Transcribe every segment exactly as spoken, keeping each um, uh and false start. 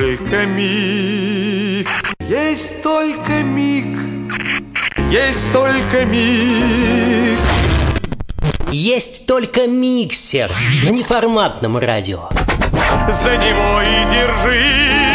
только миг, есть только миг, есть только миг. Есть только миксер на неформатном радио. За него и держись.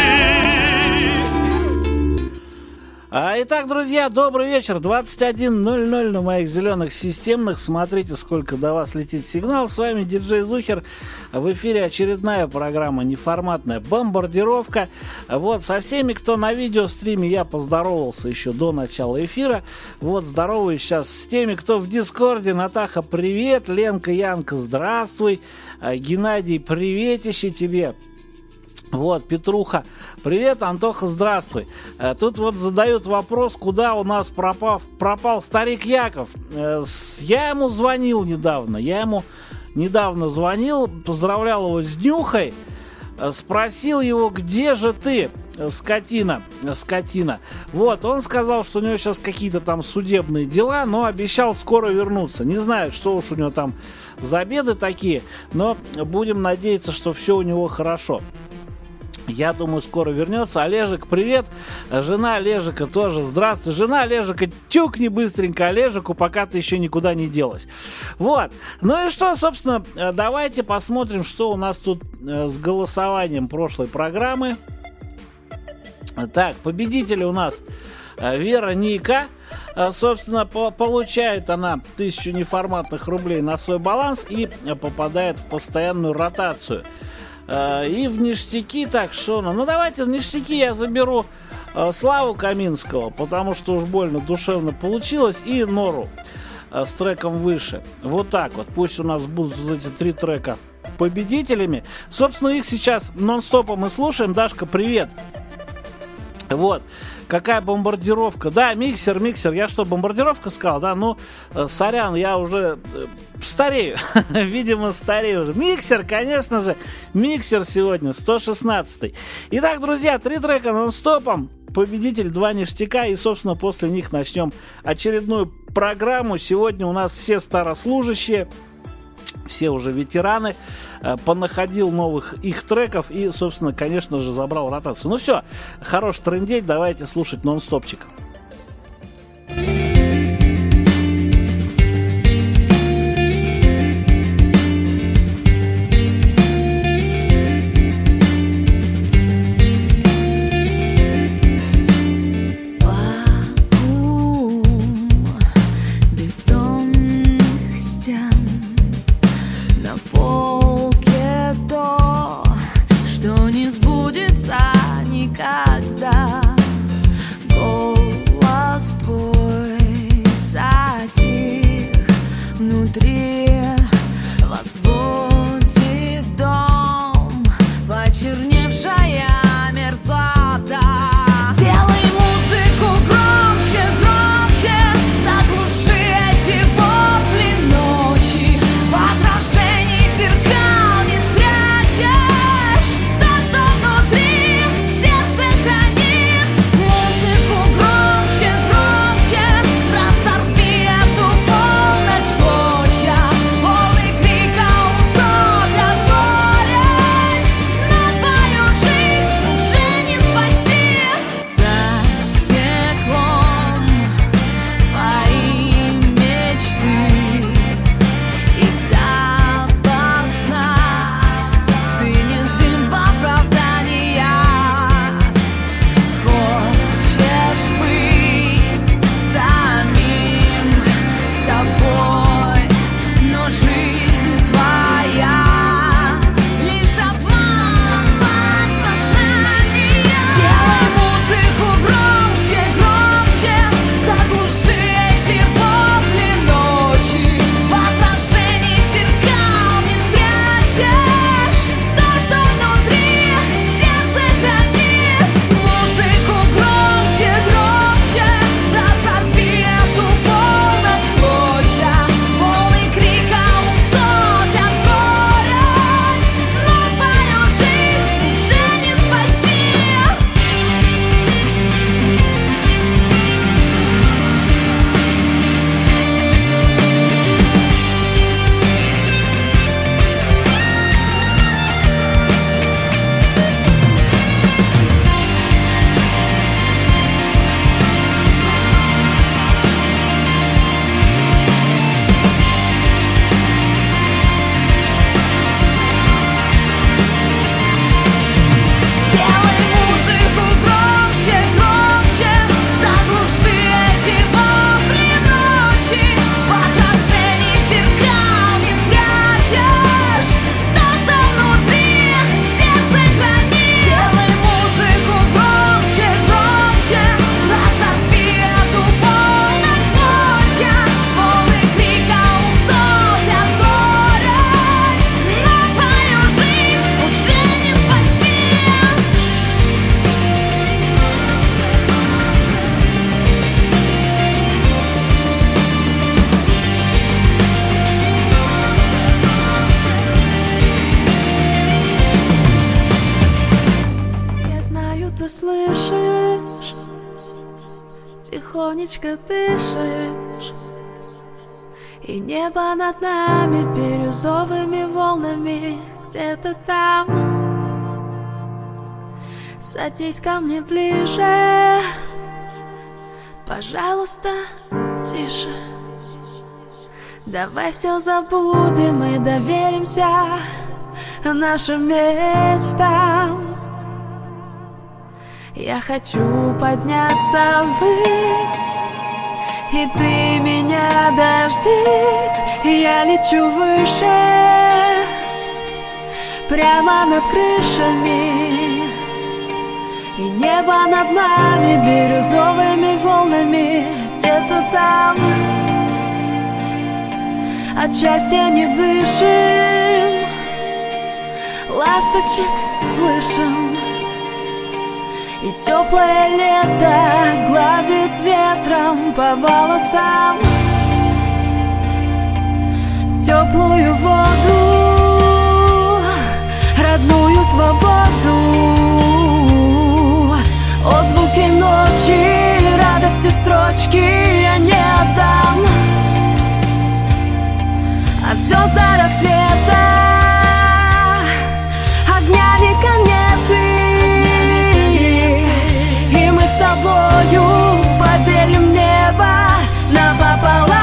А, итак, друзья, добрый вечер. двадцать один ноль ноль на моих зеленых системных. Смотрите, сколько до вас летит сигнал. С вами диджей Зухер. В эфире очередная программа неформатная «Бомбардировка». Вот, со всеми, кто на видеостриме, я поздоровался еще до начала эфира. Вот, здороваюсь сейчас с теми, кто в Дискорде. Натаха, привет. Ленка, Янка, здравствуй. Геннадий, приветище тебе. Вот, Петруха, привет, Антоха, здравствуй. Тут вот задают вопрос, куда у нас пропал, пропал старик Яков. Я ему звонил недавно, я ему недавно звонил, поздравлял его с днюхой, спросил его, где же ты, скотина, скотина. Вот, он сказал, что у него сейчас какие-то там судебные дела, но обещал скоро вернуться. Не знаю, что уж у него там за беды такие, но будем надеяться, что все у него хорошо. Я думаю, скоро вернется. Олежек, привет. Жена Олежика тоже здравствуй. Жена Олежика, тюкни быстренько Олежику, пока ты еще никуда не делась. Вот. Ну и что, собственно, давайте посмотрим, что у нас тут с голосованием прошлой программы. Так, победитель у нас Вера Ника. Собственно, по- получает она тысячу неформатных рублей на свой баланс и попадает в постоянную ротацию. И в ништяки, так, Шона, ну давайте в ништяки я заберу э, Славу Каминского, потому что уж больно душевно получилось, и Нору э, с треком выше. Вот так вот, пусть у нас будут вот эти три трека победителями. Собственно, их сейчас нон-стопом мы слушаем. Дашка, привет. Вот. Какая бомбардировка? Да, миксер, миксер. Я что, бомбардировка сказал? Да, ну, э, сорян, я уже э, старею. Видимо, старею уже. Миксер, конечно же. Миксер сегодня, сто шестнадцатый. Итак, друзья, три трека нон-стопом. Победитель, два ништяка. И, собственно, после них начнем очередную программу. Сегодня у нас все старослужащие. Все уже ветераны, э, понаходил новых их треков и, собственно, конечно же, забрал ротацию. Ну все, хорош трындеть, давайте слушать нон-стопчик. Никогда. Голос тихонечко дышишь, и небо над нами бирюзовыми волнами где-то там. Садись ко мне ближе, пожалуйста, тише. Давай все забудем и доверимся нашим мечтам. Я хочу подняться ввысь, и ты меня дождись. Я лечу выше, прямо над крышами, и небо над нами бирюзовыми волнами где-то там. От счастья не дышим, ласточек слышим, и теплое лето гладит ветром по волосам. Теплую воду, родную свободу, отзвуки ночи, радости строчки я не отдам. От звезд до рассвета огнями кометы, и мы с тобою поделим небо напополам.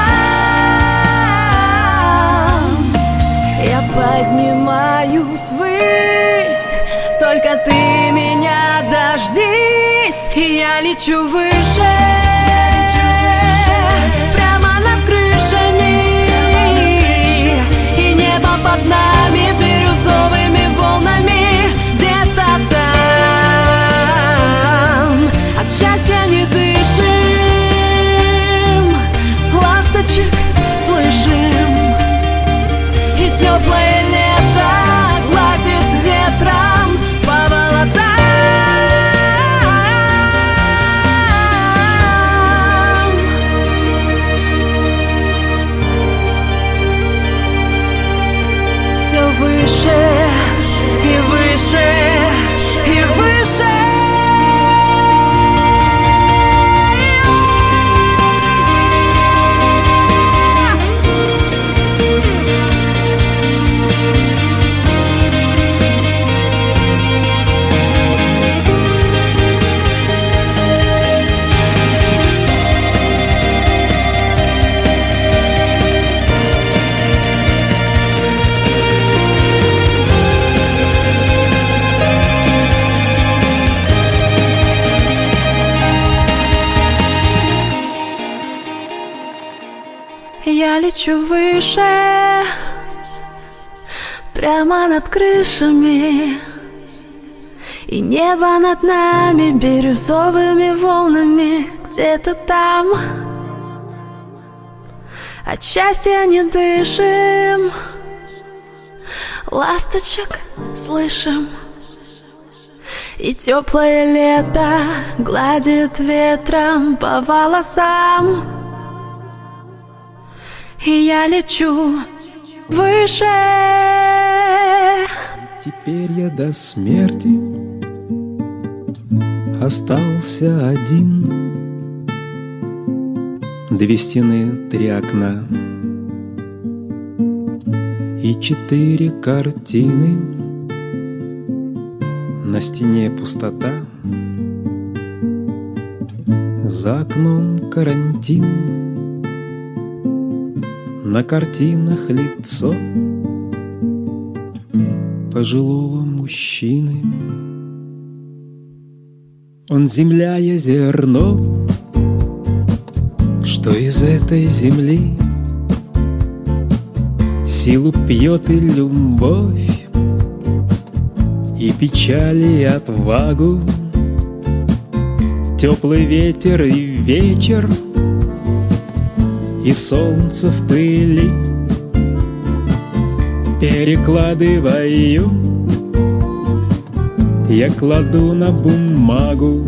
Я поднимаюсь ввысь, только ты меня дождись. И я лечу выше, прямо над крышами, и небо под нами бирюзовыми волнами где-то там. От счастья не дышим, ласточек слышим, и теплое лето гладит ветром по волосам. Все выше и выше и выше. Я лечу выше, прямо над крышами, и небо над нами бирюзовыми волнами где-то там. От счастья не дышим, ласточек слышим, и теплое лето гладит ветром по волосам. И я лечу выше. Теперь я до смерти остался один. Две стены, три окна и четыре картины. На стене пустота, за окном карантин. На картинах лицо пожилого мужчины. Он земля, я зерно, что из этой земли силу пьет и любовь, и печаль, и отвагу, теплый ветер и вечер, и солнце в пыли. Перекладываю, я кладу на бумагу.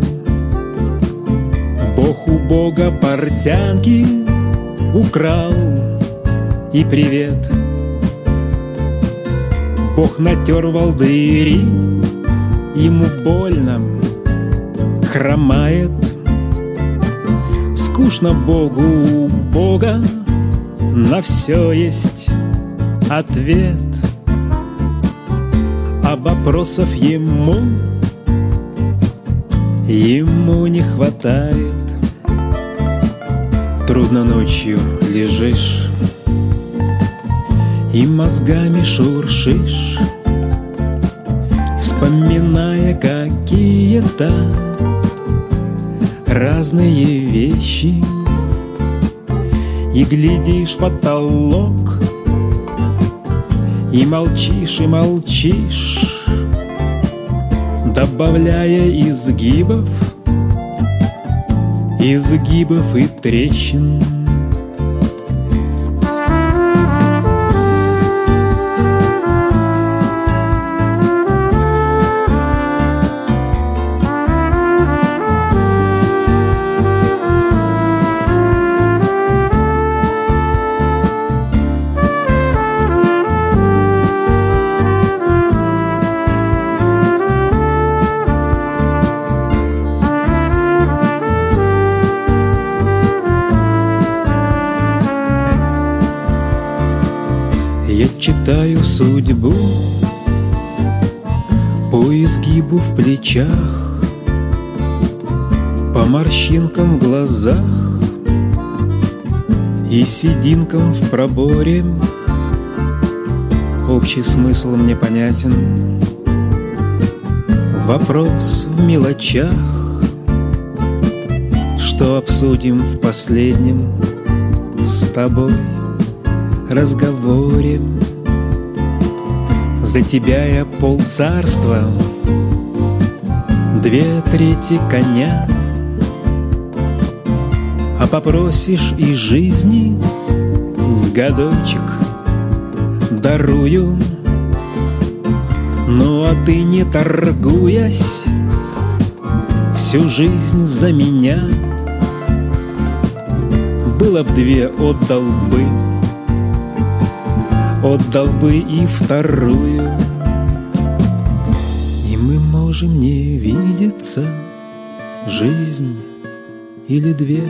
Бог у Бога портянки украл, и привет. Бог натер волдыри, ему больно, хромает. скучно Богу, у Бога на все есть ответ, а вопросов ему, ему не хватает. Трудно ночью лежишь и мозгами шуршишь, вспоминая какие-то разные вещи, и глядишь в потолок, и молчишь, и молчишь, добавляя изгибов, изгибов и трещин. Читаю судьбу по изгибу в плечах, по морщинкам в глазах и сединкам в проборе. Общий смысл мне понятен, вопрос в мелочах, что обсудим в последнем с тобой разговоре. За тебя я полцарства, две трети коня, а попросишь и жизни годочек дарую. Ну а ты, не торгуясь, всю жизнь за меня, было б две, отдал бы, отдал бы и вторую, и мы можем не видеться жизнь или две.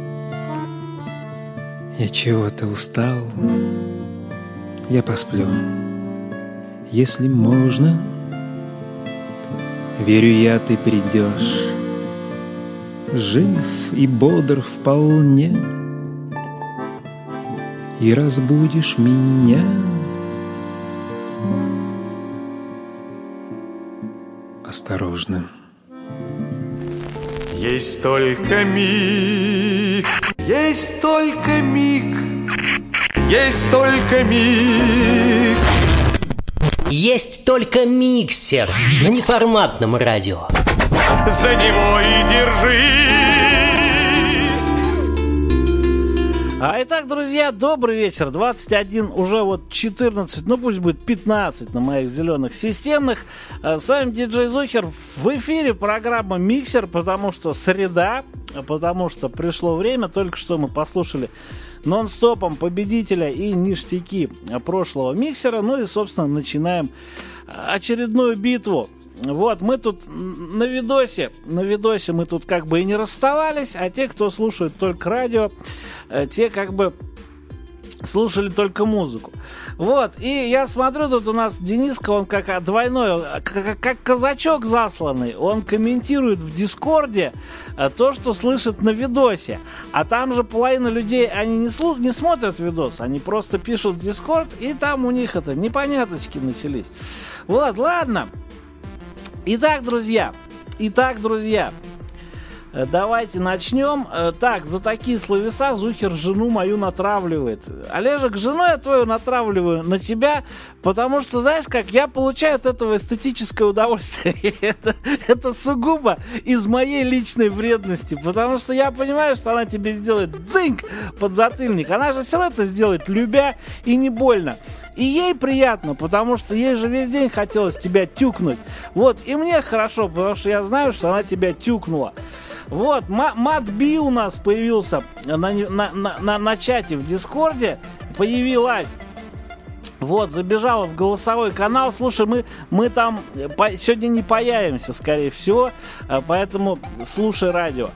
Я чего-то устал, я посплю, если можно. Верю я, ты придешь, жив и бодр вполне, и разбудишь меня. Осторожно. Есть только миг, есть только миг, есть только миг. Есть только миксер на неформатном радио. За него и держись. А итак, друзья, добрый вечер. двадцать один, уже вот четырнадцать, ну пусть будет пятнадцать на моих зеленых системных. С вами диджей Зухер. В эфире программа «Миксер», потому что среда, потому что пришло время. Только что мы послушали нон-стопом победителя и ништяки прошлого миксера. Ну и, собственно, начинаем очередную битву. Вот, мы тут на видосе, на видосе мы тут как бы и не расставались, а те, кто слушает только радио, те как бы слушали только музыку. Вот, и я смотрю, тут у нас Дениска, он как двойной, как, как казачок засланный, он комментирует в Дискорде то, что слышит на видосе. А там же половина людей, они не, слу- не смотрят видос, они просто пишут в Дискорд, и там у них это непоняточки начались. Вот, ладно. Итак, друзья, итак, друзья, давайте начнем. Так, за такие словеса Зухер жену мою натравливает. Олежек, жену я твою натравливаю на тебя, потому что, знаешь как, я получаю от этого эстетическое удовольствие. это, это сугубо из моей личной вредности, потому что я понимаю, что она тебе сделает дзыньк под затыльник. Она же все равно это сделает, любя и не больно. И ей приятно, потому что ей же весь день хотелось тебя тюкнуть. Вот, и мне хорошо, потому что я знаю, что она тебя тюкнула. Вот, Мат-Би у нас появился на, на, на, на, на чате в Дискорде, появилась. Вот, забежала в голосовой канал. Слушай, мы, мы там по, сегодня не появимся, скорее всего, поэтому слушай радио.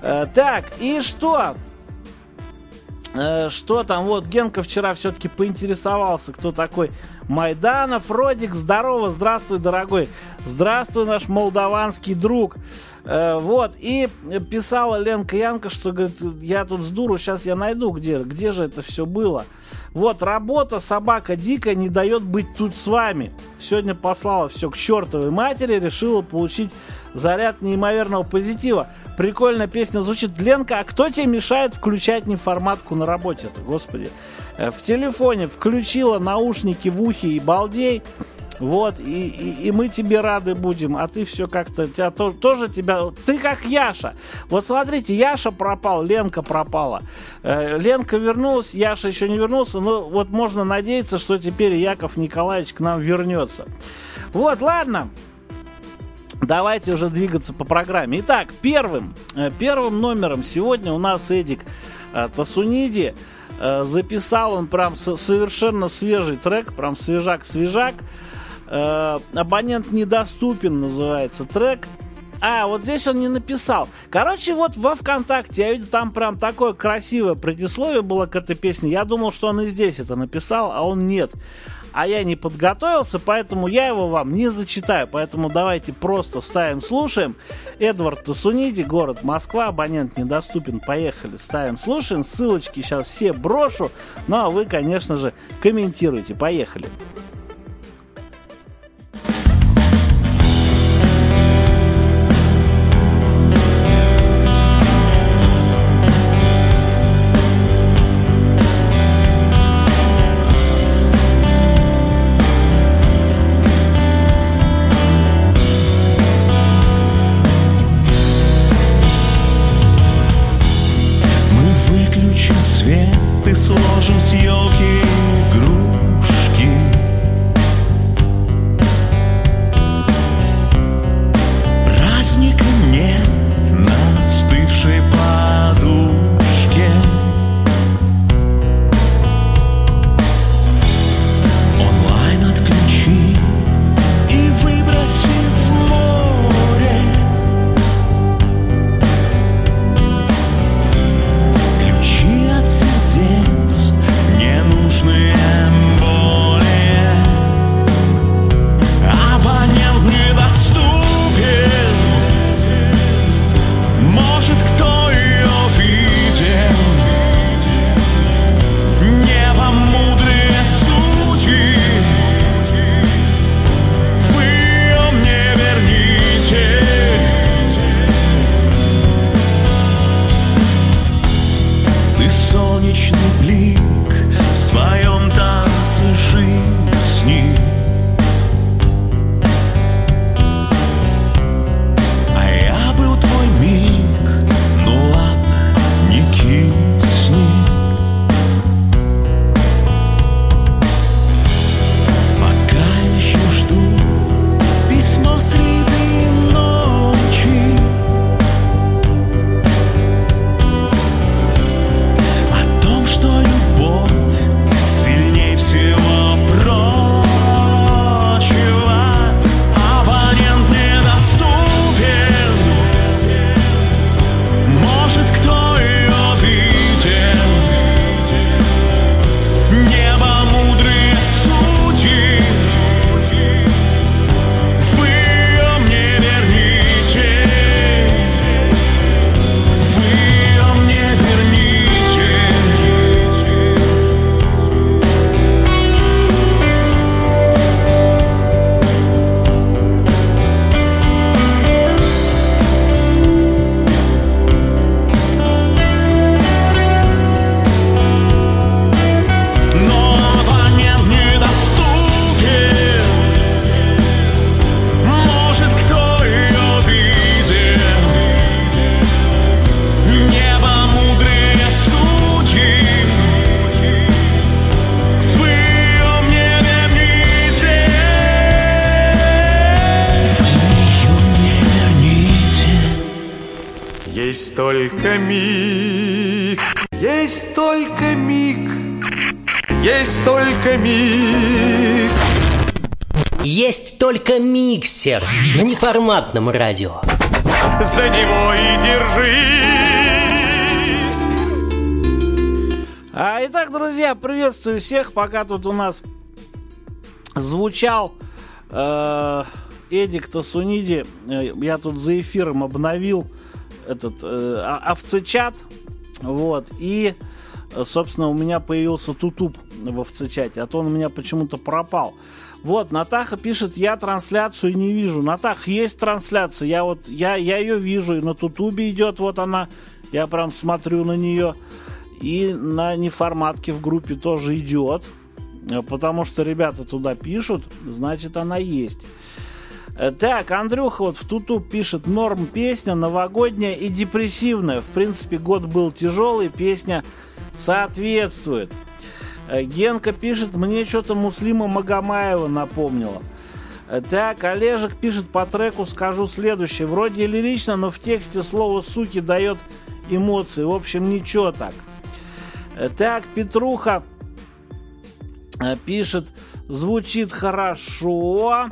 Э, так, и что? Э, что там? Вот Генка вчера все-таки поинтересовался, кто такой Майданов. Родик, здорово, здравствуй, дорогой. Здравствуй, наш молдаванский друг. Э, вот, и писала Ленка Янка, что, говорит, я тут с дуру, сейчас я найду, где, где же это все было. Вот, работа, собака дикая, не дает быть тут с вами. Сегодня послала все к чертовой матери, решила получить заряд неимоверного позитива. Прикольная песня звучит. Ленка, а кто тебе мешает включать неформатку на работе-то, господи? В телефоне включила наушники в ухе и балдей. Вот, и, и, и мы тебе рады будем, а ты все как-то, тебя то, тоже тебя, ты как Яша. Вот смотрите, Яша пропал, Ленка пропала. Э, Ленка вернулась, Яша еще не вернулся, но вот можно надеяться, что теперь Яков Николаевич к нам вернется. Вот, ладно. Давайте уже двигаться по программе. Итак, первым, первым номером сегодня у нас Эдик Тасуниди. Записал он прям совершенно свежий трек, прям свежак-свежак. Абонент недоступен называется трек. А, вот здесь он не написал. Короче, вот во ВКонтакте, я видел, там прям такое красивое предисловие было к этой песне. Я думал, что он и здесь это написал, а он нет. А я не подготовился, поэтому я его вам не зачитаю. Поэтому давайте просто ставим, слушаем. Эдвард Тасуниди, город Москва, абонент недоступен. Поехали, ставим, слушаем. Ссылочки сейчас все брошу. Ну а вы, конечно же, комментируйте. Поехали. Сложим с елки игрушки. Праздника нет на остывшей подушке. Онлайн отключи и выброси в море. Ключи от сердец ненужные более. Абонент недоступен. Может, кто ее видел? Небо мудрые судьи. Вы ее мне верните. Ты солнечный блик в своем танце жизни. А я был твой миг, ну ладно, не кисни. Пока еще жду письмо среди ночи о том, что любовь сильней всего прочего. Абонент недоступен. Может, кто ее видел? Небо мудрые судьи. Вы ее мне верните. Вы ее мне верните. Но абонент недоступен. Может, кто ее видел? Небо мудрые судьи. Вы ее мне верните. Вы ее мне верните. Есть только миг, есть только миг, есть только миг. Есть только миксер на неформатном радио. За него и держи. Итак, друзья, приветствую всех. Пока тут у нас звучал э, Эдик Тасуниди, э, я тут за эфиром обновил этот э, овцечат. Вот. И, собственно, у меня появился тутуб в овцечате, а то он у меня почему-то пропал. Вот, Натаха пишет, я трансляцию не вижу. Натаха, есть трансляция, я вот, я, я ее вижу, и на тутубе идет, вот она, я прям смотрю на нее, и на неформатке в группе тоже идет, потому что ребята туда пишут, значит, она есть. Так, Андрюха вот в тутуб пишет, норм песня, новогодняя и депрессивная. В принципе, год был тяжелый, песня соответствует. Генка пишет, мне что-то Муслима Магомаева напомнило. Так, Олежек пишет по треку, скажу следующее. Вроде лирично, но в тексте слово «суки» дает эмоции. В общем, ничего так. Так, Петруха пишет, звучит хорошо.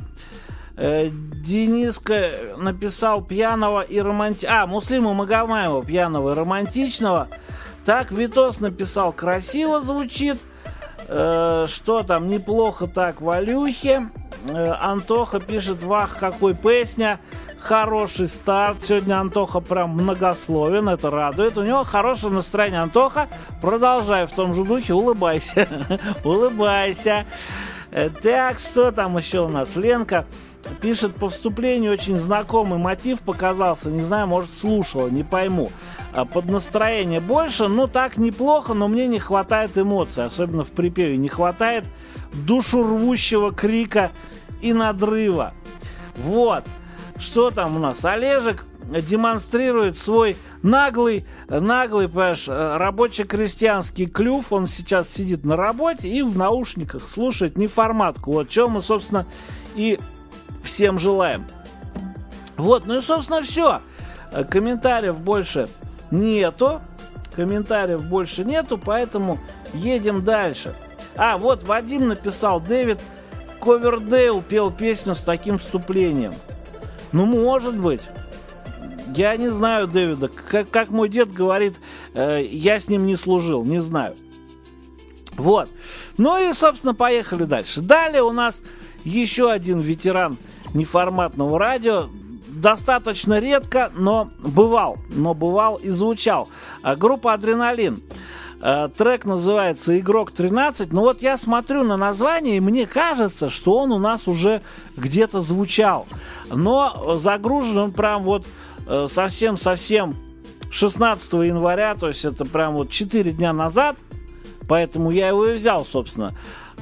Дениска написал пьяного и романтичного. А, Муслима Магомаева пьяного и романтичного. Так, Витос написал, красиво звучит. Э, что там, неплохо так, Валюхе. Э, Антоха пишет, вах, какой песня. Хороший старт. Сегодня Антоха прям многословен, это радует. У него хорошее настроение. Антоха, продолжай в том же духе, улыбайся. Улыбайся. Так, что там еще у нас? Ленка пишет, по вступлению очень знакомый мотив показался. Не знаю, может, слушала, не пойму. Под настроение больше, ну так неплохо, но мне не хватает эмоций. Особенно в припеве не хватает душурвущего крика и надрыва. Вот. Что там у нас? Олежек демонстрирует свой наглый, наглый, понимаешь, рабоче-крестьянский клюв. Он сейчас сидит на работе и в наушниках слушает неформатку. Вот что мы, собственно, и всем желаем. Вот, ну и, собственно, все. Комментариев больше нету. Комментариев больше нету, поэтому едем дальше. А, вот Вадим написал, Дэвид Ковердейл пел песню с таким вступлением. Ну, может быть. Я не знаю Дэвида. Как, как мой дед говорит, э, я с ним не служил, не знаю. Вот. Ну и, собственно, поехали дальше. Далее у нас еще один ветеран неформатного радио. Достаточно редко, но бывал. Но бывал и звучал. Группа «Адреналин». Трек называется «Игрок тринадцать». Но вот я смотрю на название, и мне кажется, что он у нас уже где-то звучал. Но загружен он прям вот совсем-совсем шестнадцатого января. То есть это прям вот четыре дня назад. Поэтому я его и взял, собственно.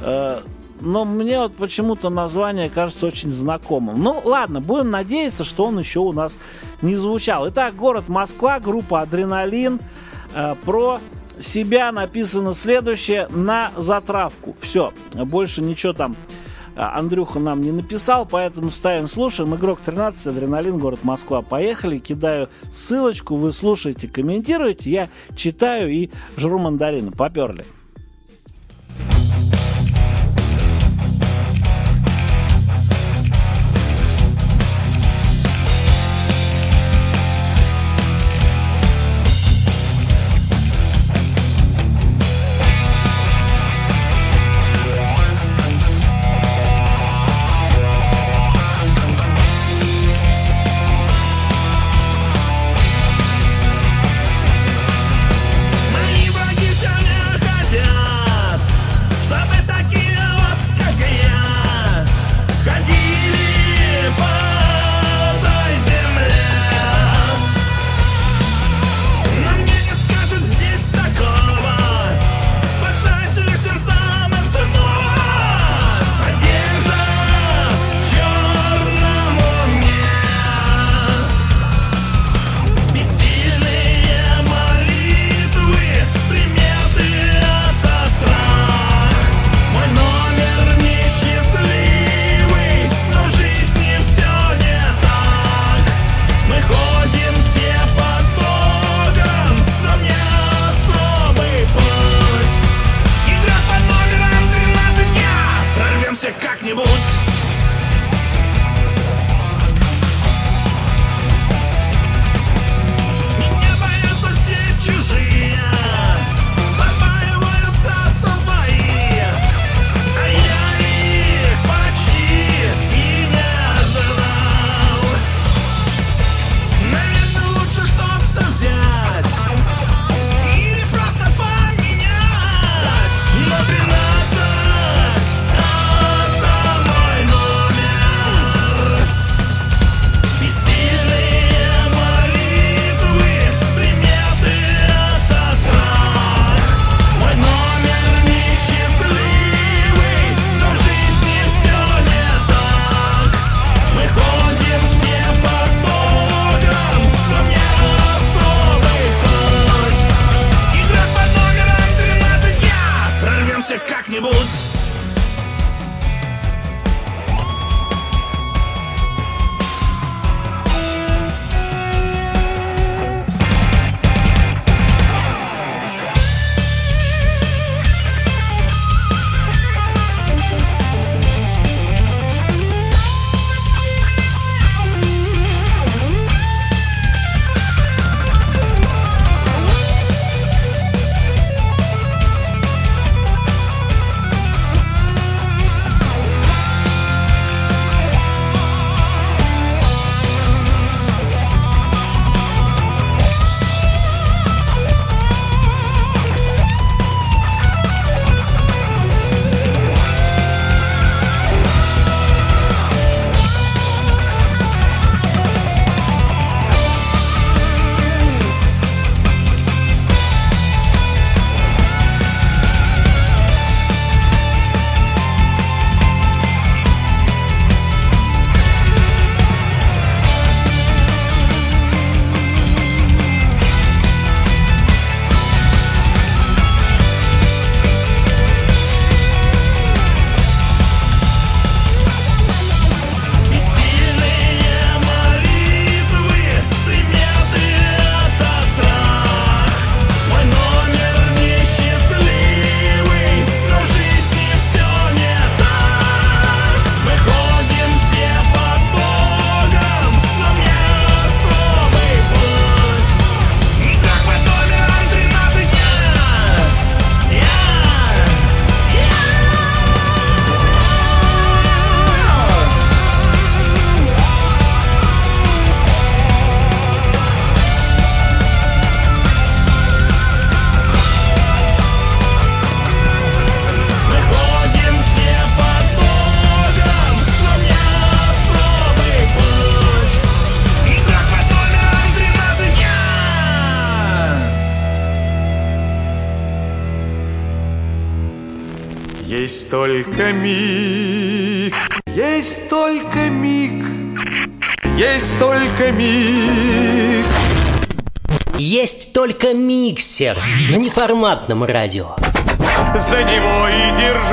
Но мне вот почему-то название кажется очень знакомым. Ну, ладно, будем надеяться, что он еще у нас не звучал. Итак, город Москва, группа «Адреналин». Э, про себя написано следующее на затравку. Все, больше ничего там Андрюха нам не написал, поэтому ставим, слушаем. Игрок тринадцать, «Адреналин», город Москва. Поехали, кидаю ссылочку, вы слушаете, комментируете, я читаю и жру мандарины. Поперли. Мои враги все не хотят. Есть только миг, есть только миг, есть только миг. Есть только миксер на неформатном радио. За него и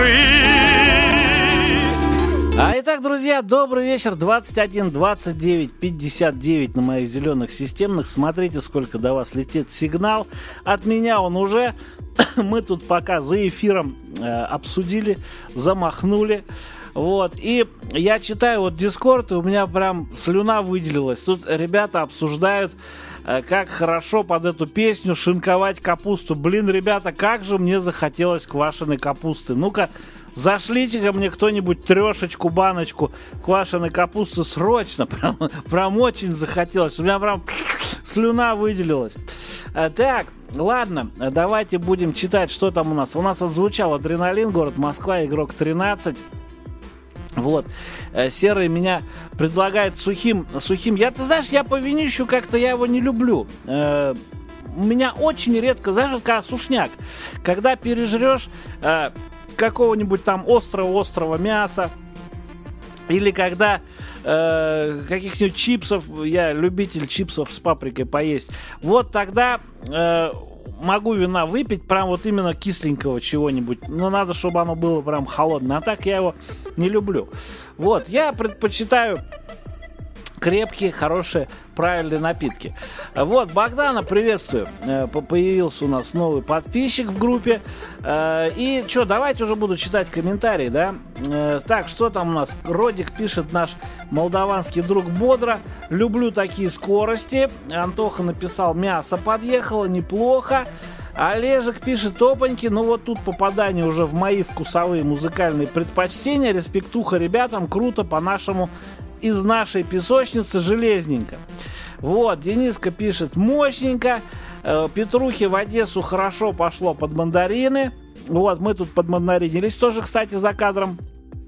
держись. А итак, друзья, добрый вечер. двадцать один двадцать девять пятьдесят девять на моих зеленых системных. Смотрите, сколько до вас летит сигнал. От меня он уже. Мы тут пока за эфиром э, обсудили, замахнули. Вот, и я читаю вот Дискорд, и у меня прям слюна выделилась. Тут ребята обсуждают, э, как хорошо под эту песню шинковать капусту. Блин, ребята, как же мне захотелось квашеной капусты. Ну-ка, зашлите ко мне кто-нибудь трешечку, баночку квашеной капусты срочно. Прям, прям очень захотелось. У меня прям слюна выделилась. Э, так, ладно, давайте будем читать, что там у нас. У нас отзвучал «Адреналин», город Москва, игрок тринадцать. Вот, Серый меня предлагает сухим, сухим. Я, ты знаешь, я по винищу как-то я его не люблю. Э, у меня очень редко, знаешь, вот когда сушняк, когда пережрешь э, какого-нибудь там острого-острого мяса, или когда э, каких-нибудь чипсов, я любитель чипсов с паприкой поесть, вот тогда э, могу вина выпить, прям вот именно кисленького чего-нибудь, но надо, чтобы оно было прям холодное, а так я его не люблю. Вот, я предпочитаю крепкие, хорошие, правильные напитки. Вот, Богдана приветствую. Появился у нас новый подписчик в группе. И что, давайте уже буду читать комментарии, да? Так, что там у нас? Родик пишет, наш молдаванский друг, бодро. Люблю такие скорости. Антоха написал, мясо подъехало, неплохо. Олежек пишет, опаньки, ну вот тут попадание уже в мои вкусовые музыкальные предпочтения. Респектуха ребятам, круто, по-нашему из нашей песочницы железненько. Вот, Дениска пишет, мощненько. э, Петрухе в Одессу хорошо пошло под мандарины. Вот, мы тут подмандаринились тоже, кстати, за кадром.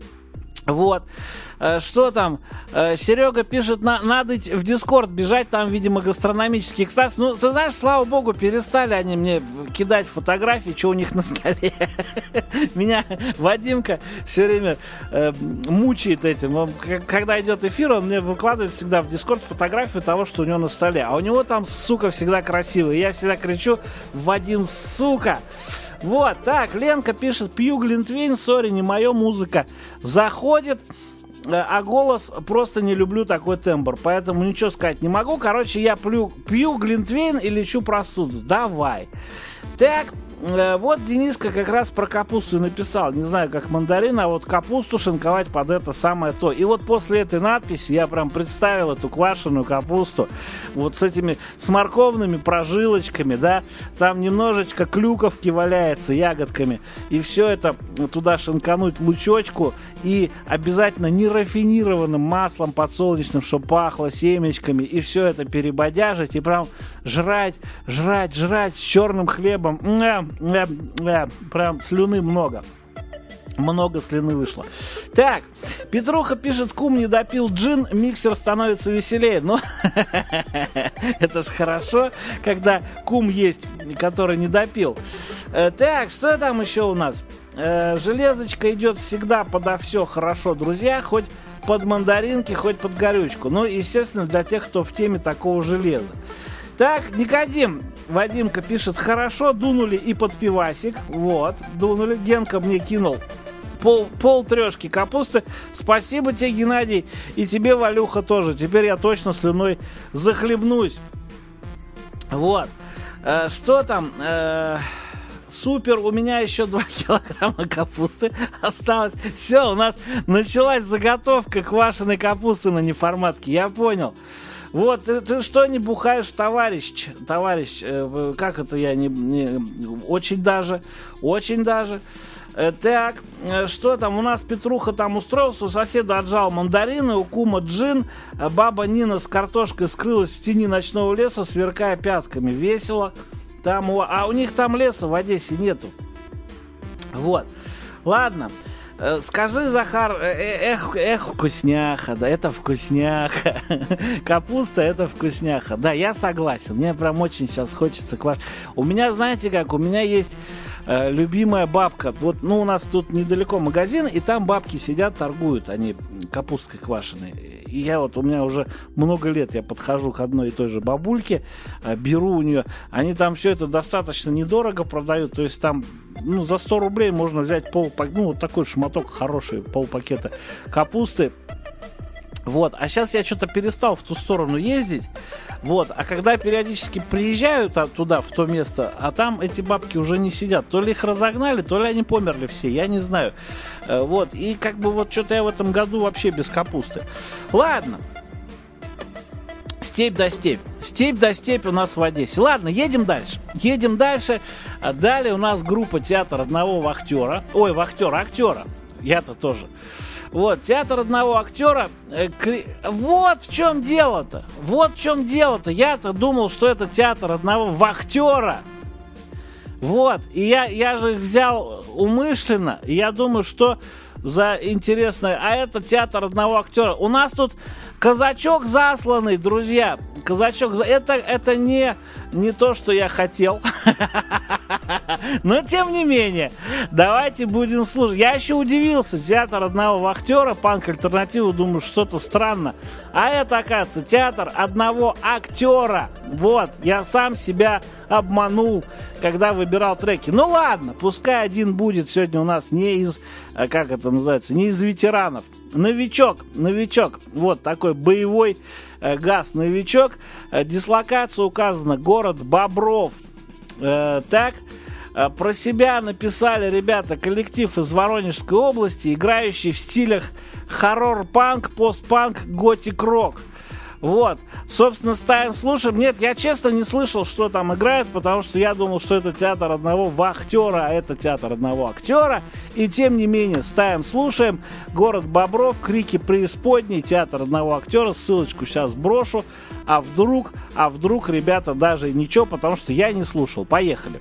Вот. Что там? Серега пишет, на, надо в Дискорд бежать, там, видимо, гастрономический экстаз. Ну, ты знаешь, слава богу, перестали они мне кидать фотографии, что у них на столе. Меня Вадимка все время э, мучает этим. Он, когда идет эфир, он мне выкладывает всегда в Дискорд фотографию того, что у него на столе. А у него там, сука, всегда красиво. И я всегда кричу, Вадим, сука! Вот, так, Ленка пишет, пью глинтвейн, сори, не моя музыка. Заходит, а голос, просто не люблю такой тембр, поэтому ничего сказать не могу. Короче, я пью, пью глинтвейн и лечу простуду. Давай. Так, вот Дениска как раз про капусту написал. Не знаю, как мандарин, а вот капусту шинковать под это самое то. И вот после этой надписи я прям представил эту квашеную капусту вот с этими с морковными прожилочками, да. Там немножечко клюковки валяется, ягодками. И все это туда шинкануть лучочку. И обязательно нерафинированным маслом подсолнечным, чтобы пахло семечками. И все это перебодяжить и прям жрать, жрать, жрать с черным хлебом. Э, э, э, прям слюны много. Много слюны вышло. Так, Петруха пишет, кум не допил джин, миксер становится веселее. Ну, это ж хорошо, когда кум есть, который не допил. Так, что там еще у нас? Железочка идет всегда подо все хорошо, друзья, хоть под мандаринки, хоть под горючку. Ну, естественно, для тех, кто в теме такого железа. Так, Никодим, Вадимка пишет, хорошо, дунули и под пивасик. Вот, дунули. Генка мне кинул пол, пол трешки капусты. Спасибо тебе, Геннадий. И тебе, Валюха, тоже. Теперь я точно слюной захлебнусь. Вот. Э, что там? Э, супер, у меня еще два килограмма капусты осталось. Все, у нас началась заготовка квашеной капусты на неформатке. Я понял. Вот, ты, ты что не бухаешь, товарищ? Товарищ, э, как это я не, не... Очень даже, очень даже. Э, так, э, что там? У нас Петруха там устроился, у соседа отжал мандарины, у кума джин, э, баба Нина с картошкой скрылась в тени ночного леса, сверкая пятками. Весело. Там, у... А у них там леса в Одессе нету. Вот. Ладно. Э, скажи, Захар, э, эх, эх, вкусняха, да, это вкусняха. Капуста — это вкусняха. Да, я согласен. Мне прям очень сейчас хочется кваш. У меня, знаете как, у меня есть э, любимая бабка. Вот, ну, у нас тут недалеко магазин, и там бабки сидят, торгуют они капусткой квашеной. И я вот, у меня уже много лет, я подхожу к одной и той же бабульке, э, беру у нее. Они там все это достаточно недорого продают, то есть там, ну, за сто рублей можно взять пол, ну, вот такой шматок хороший, полпакета капусты. Вот, а сейчас я что-то перестал в ту сторону ездить. Вот, а когда периодически приезжаю туда, в то место, а там эти бабки уже не сидят. То ли их разогнали, то ли они померли все, я не знаю. Вот, и как бы вот что-то я в этом году вообще без капусты. Ладно. Степь да степь. Степь да степь у нас в Одессе. Ладно, едем дальше. Едем дальше. Далее у нас группа «Театр одного вахтера». Ой, вахтера, актера. Я-то тоже. Вот, театр одного актера. Э, кри... Вот в чем дело-то. Вот в чем дело-то. Я-то думал, что это театр одного вахтера. Вот. И я, я же их взял умышленно. И я думаю, что за интересное. А это театр одного актера. У нас тут казачок засланный, друзья. Казачок за... Это, это не, не то, что я хотел. Но тем не менее, давайте будем слушать. Я еще удивился. Театр одного вахтера, панк-альтернативу, думаю, что-то странно. А это, оказывается, театр одного актера. Вот, я сам себя обманул, когда выбирал треки. Ну ладно, пускай один будет сегодня у нас не из, как это называется, не из ветеранов. Новичок, новичок. Вот такой боевой э, газ, новичок. Э, дислокация указана, город Бобров. Э, так, э, про себя написали ребята коллектив из Воронежской области, играющий в стилях хоррор-панк, постпанк, готик-рок. Вот, собственно, ставим, слушаем. Нет, я честно не слышал, что там играет, потому что я думал, что это театр одного вахтера, а это театр одного актера. И тем не менее, ставим, слушаем. Город Бобров, крики преисподней, театр одного актера. Ссылочку сейчас брошу. А вдруг, а вдруг, ребята, даже ничего, потому что я не слушал. Поехали.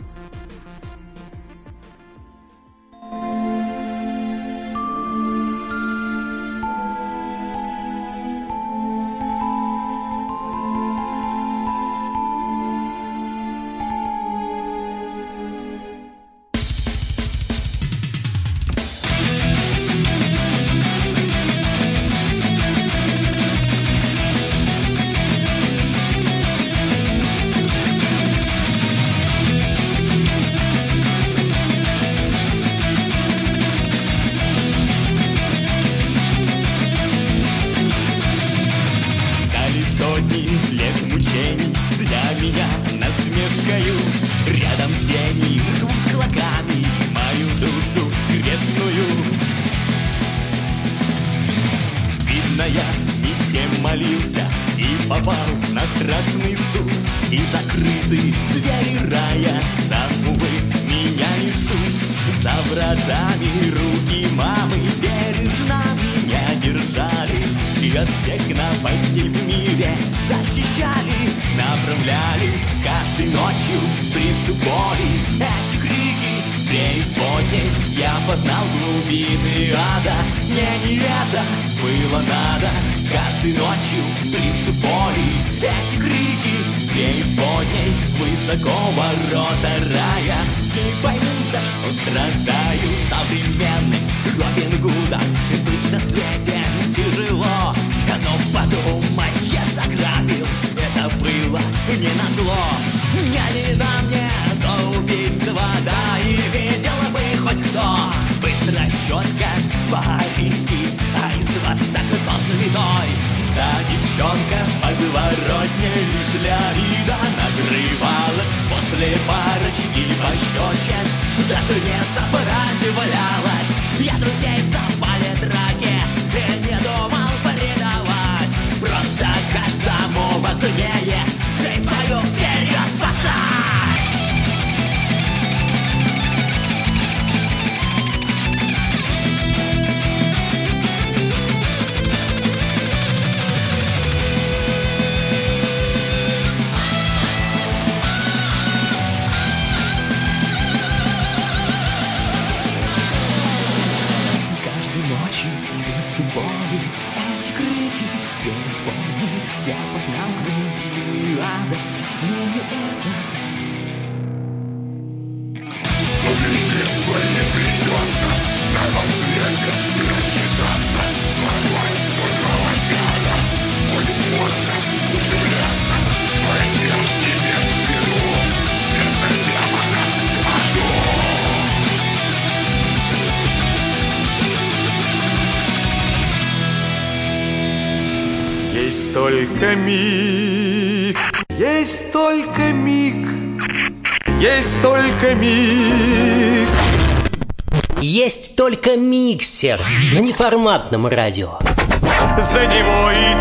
только миг, есть только миг, есть только миг. Есть только миксер на неформатном радио. За него и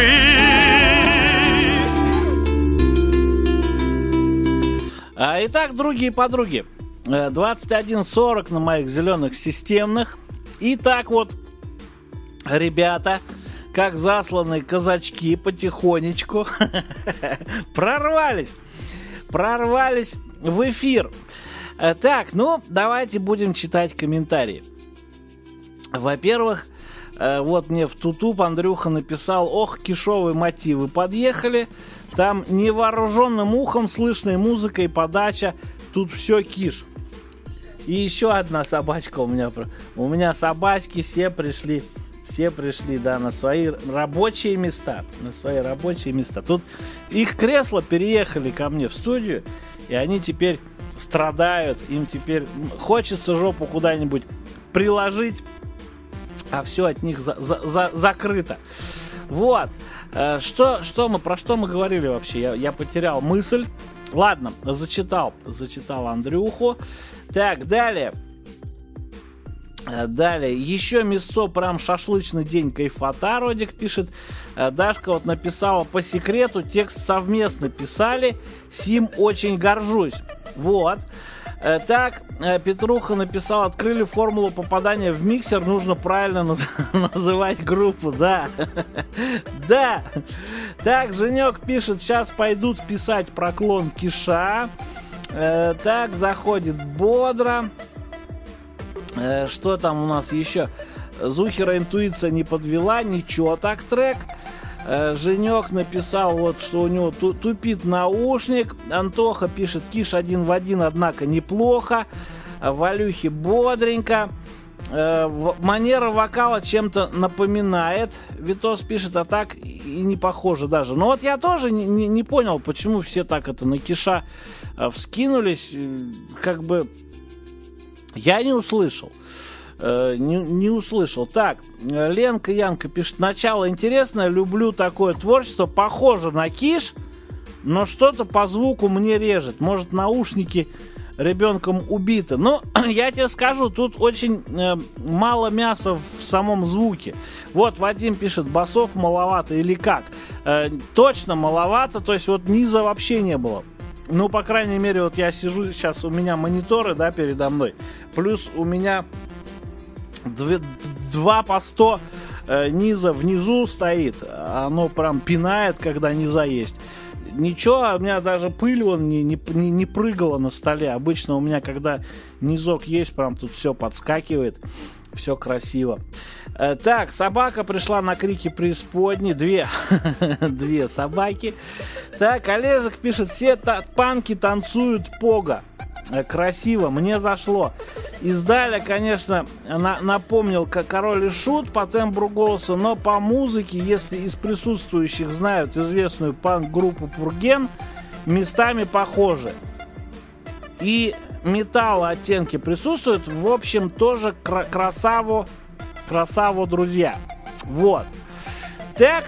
держись. А, итак, другие подруги, двадцать один сорок на моих зеленых системных. И так вот, ребята, как засланные казачки, потихонечку прорвались, прорвались в эфир. Так, ну, давайте будем читать комментарии. Во-первых, вот мне в Тутуп Андрюха написал: ох, кишовые мотивы подъехали. Там невооруженным ухом слышная музыка и подача. Тут все киш. И еще одна собачка у меня. У меня собачки все пришли. Все пришли, да, на свои рабочие места. На свои рабочие места. Тут их кресла переехали ко мне в студию. И они теперь страдают. Им теперь хочется жопу куда-нибудь приложить. А все от них за, за, за, закрыто. Вот. Что, что мы, про что мы говорили вообще? Я, я потерял мысль. Ладно, зачитал. Зачитал Андрюху. Так, далее. Далее. Еще мясцо, прям шашлычный день кайфота, Родик пишет. Дашка вот написала: по секрету, текст совместно писали. Сим очень горжусь. Вот. Так, Петруха написал: открыли формулу попадания в миксер, нужно правильно наз- называть группу, да. Да. Так, Женек пишет: сейчас пойдут писать про клон Киша. Так, заходит бодро. Что там у нас еще? Зухера интуиция не подвела, ничего так трек. Женек написал, вот, что у него тупит наушник. Антоха пишет: Киш один в один, однако неплохо. Валюхи бодренько. Манера вокала чем-то напоминает. Витос пишет: а так и не похоже даже. Но вот я тоже не, не, не понял, почему все так это на Киша вскинулись. Как бы я не услышал. Не, не услышал. Так, Ленка Янка пишет: начало интересное, люблю такое творчество, похоже на Киш, но что-то по звуку мне режет. Может, наушники ребенком убиты. Но я тебе скажу, тут очень э, мало мяса в самом звуке. Вот Вадим пишет: басов маловато или как? Э, точно маловато, то есть вот низа вообще не было. Ну, по крайней мере, вот я сижу сейчас, у меня мониторы, да, передо мной, плюс у меня два по сто э, низа внизу стоит. Оно прям пинает, когда низа есть. Ничего, у меня даже пыль вон не, не, не прыгала на столе. Обычно у меня, когда низок есть, прям тут все подскакивает. Все красиво. э, Так, собака пришла на крики преисподней. Две Две собаки. Так, Олежек пишет: все та- панки танцуют пога. Красиво, мне зашло. Издаля, конечно, на- напомнил как Король и Шут по тембру голоса, но по музыке, если из присутствующих знают известную панк-группу Пурген, местами похожи. И металл оттенки присутствуют. В общем, тоже кра- красаву, красаву, друзья. Вот. Так,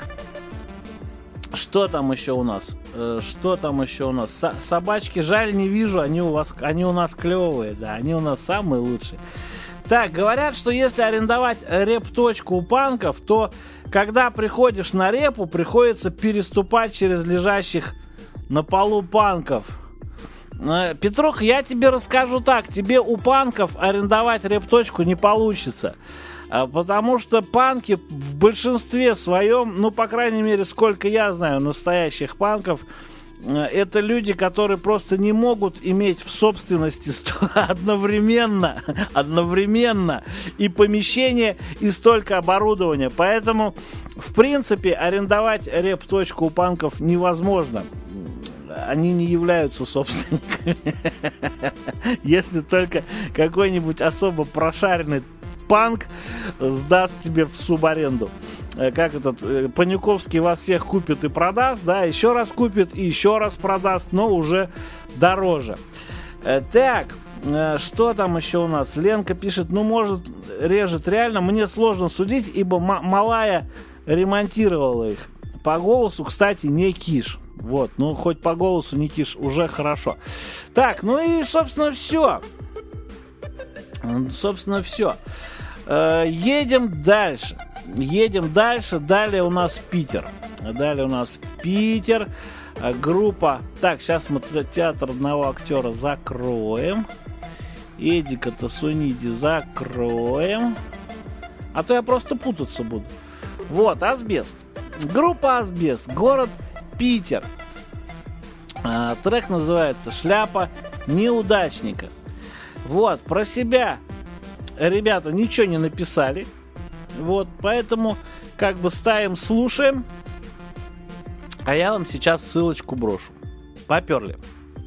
что там еще у нас? Что там еще у нас? Со- собачки, жаль, не вижу, они у вас, они у нас клевые, да, они у нас самые лучшие. Так, говорят, что если арендовать реп-точку у панков, то когда приходишь на репу, приходится переступать через лежащих на полу панков. Петрух, я тебе расскажу так, тебе у панков арендовать реп-точку не получится. Потому что панки в большинстве своем, ну, по крайней мере, сколько я знаю настоящих панков, это люди, которые просто не могут иметь в собственности одновременно, одновременно и помещение, и столько оборудования. Поэтому, в принципе, арендовать реп-точку у панков невозможно. Они не являются собственниками. Если только какой-нибудь особо прошаренный панк сдаст тебе в субаренду. Как этот Паниковский вас всех купит и продаст, да, еще раз купит и еще раз продаст, но уже дороже. Так, что там еще у нас? Ленка пишет: ну, может, режет реально, мне сложно судить, ибо м- малая ремонтировала их. по голосу, кстати, не Киш. Вот, ну хоть по голосу не Киш, уже хорошо. Так, ну и, собственно, все. Собственно, все. Едем дальше. Едем дальше. Далее у нас Питер. Далее у нас Питер. Группа. Так, сейчас мы театр одного актера закроем. Эдика Тасуниди закроем. А то я просто путаться буду. Вот, Асбест. Группа Асбест. Город Питер. А, трек называется «Шляпа неудачника». Вот, про себя ребята ничего не написали. Вот, поэтому как бы ставим, слушаем. А я вам сейчас ссылочку брошу. Поперли.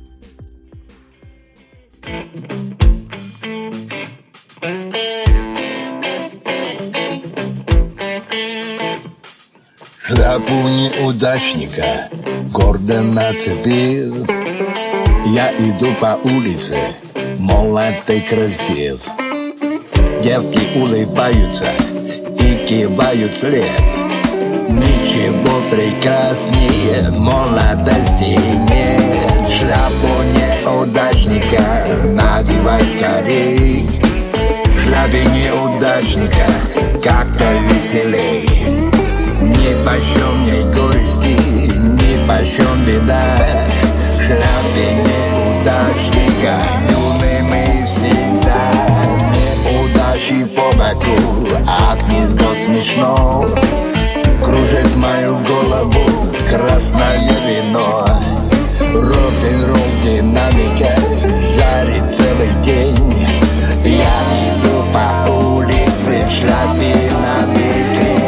Шляпу неудачника гордо нацепил. Я иду по улице, молод и красив. Девки улыбаются и кивают вслед. Ничего прекраснее молодости нет. Шляпу неудачника надевай скорей. В шляпе неудачника как-то веселей. Ни почем не горести, ни почем беда. В шляпе неудачника юным и всегда. Неудачи по боку, от гнезда смешно. Кружит мою голову красное вино. Рок-н-ролл динамика жарит целый день. Я иду по улице в шляпе на бекрень.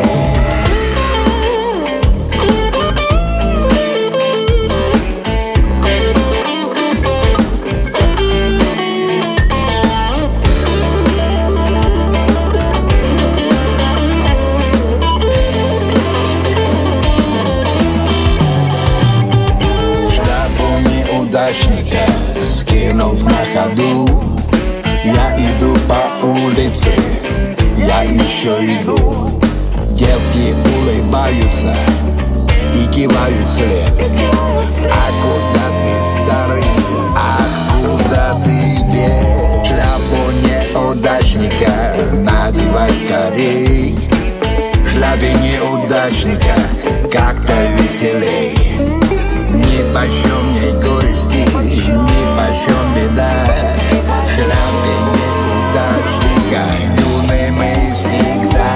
Скинув на ходу, я иду по улице, я еще иду. Девки улыбаются и кивают вслед. А куда ты, старый, ах, куда ты идешь? Шляпу неудачника надевай скорей. В шляпе неудачника как-то веселей. Ни почем не горести, ни почем беда. В шляпе неудачника юным и всегда.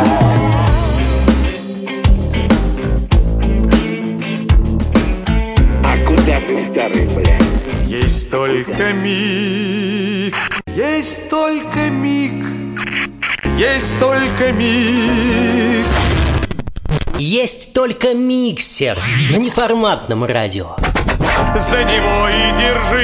А куда ты, старый, бля? Есть только миг, есть только миг, есть только миг. Есть только миксер на неформатном радио. За него и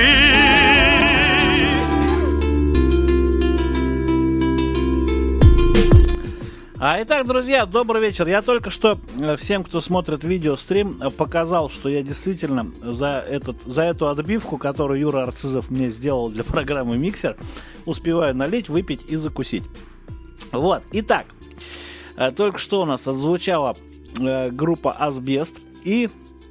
держись. А, итак, друзья, добрый вечер. Я только что всем, кто смотрит видеострим, показал, что я действительно за, этот, за эту отбивку, которую Юра Арцизов мне сделал для программы «Миксер», успеваю налить, выпить и закусить. Вот, итак, только что у нас отзвучала э, группа «Асбест», и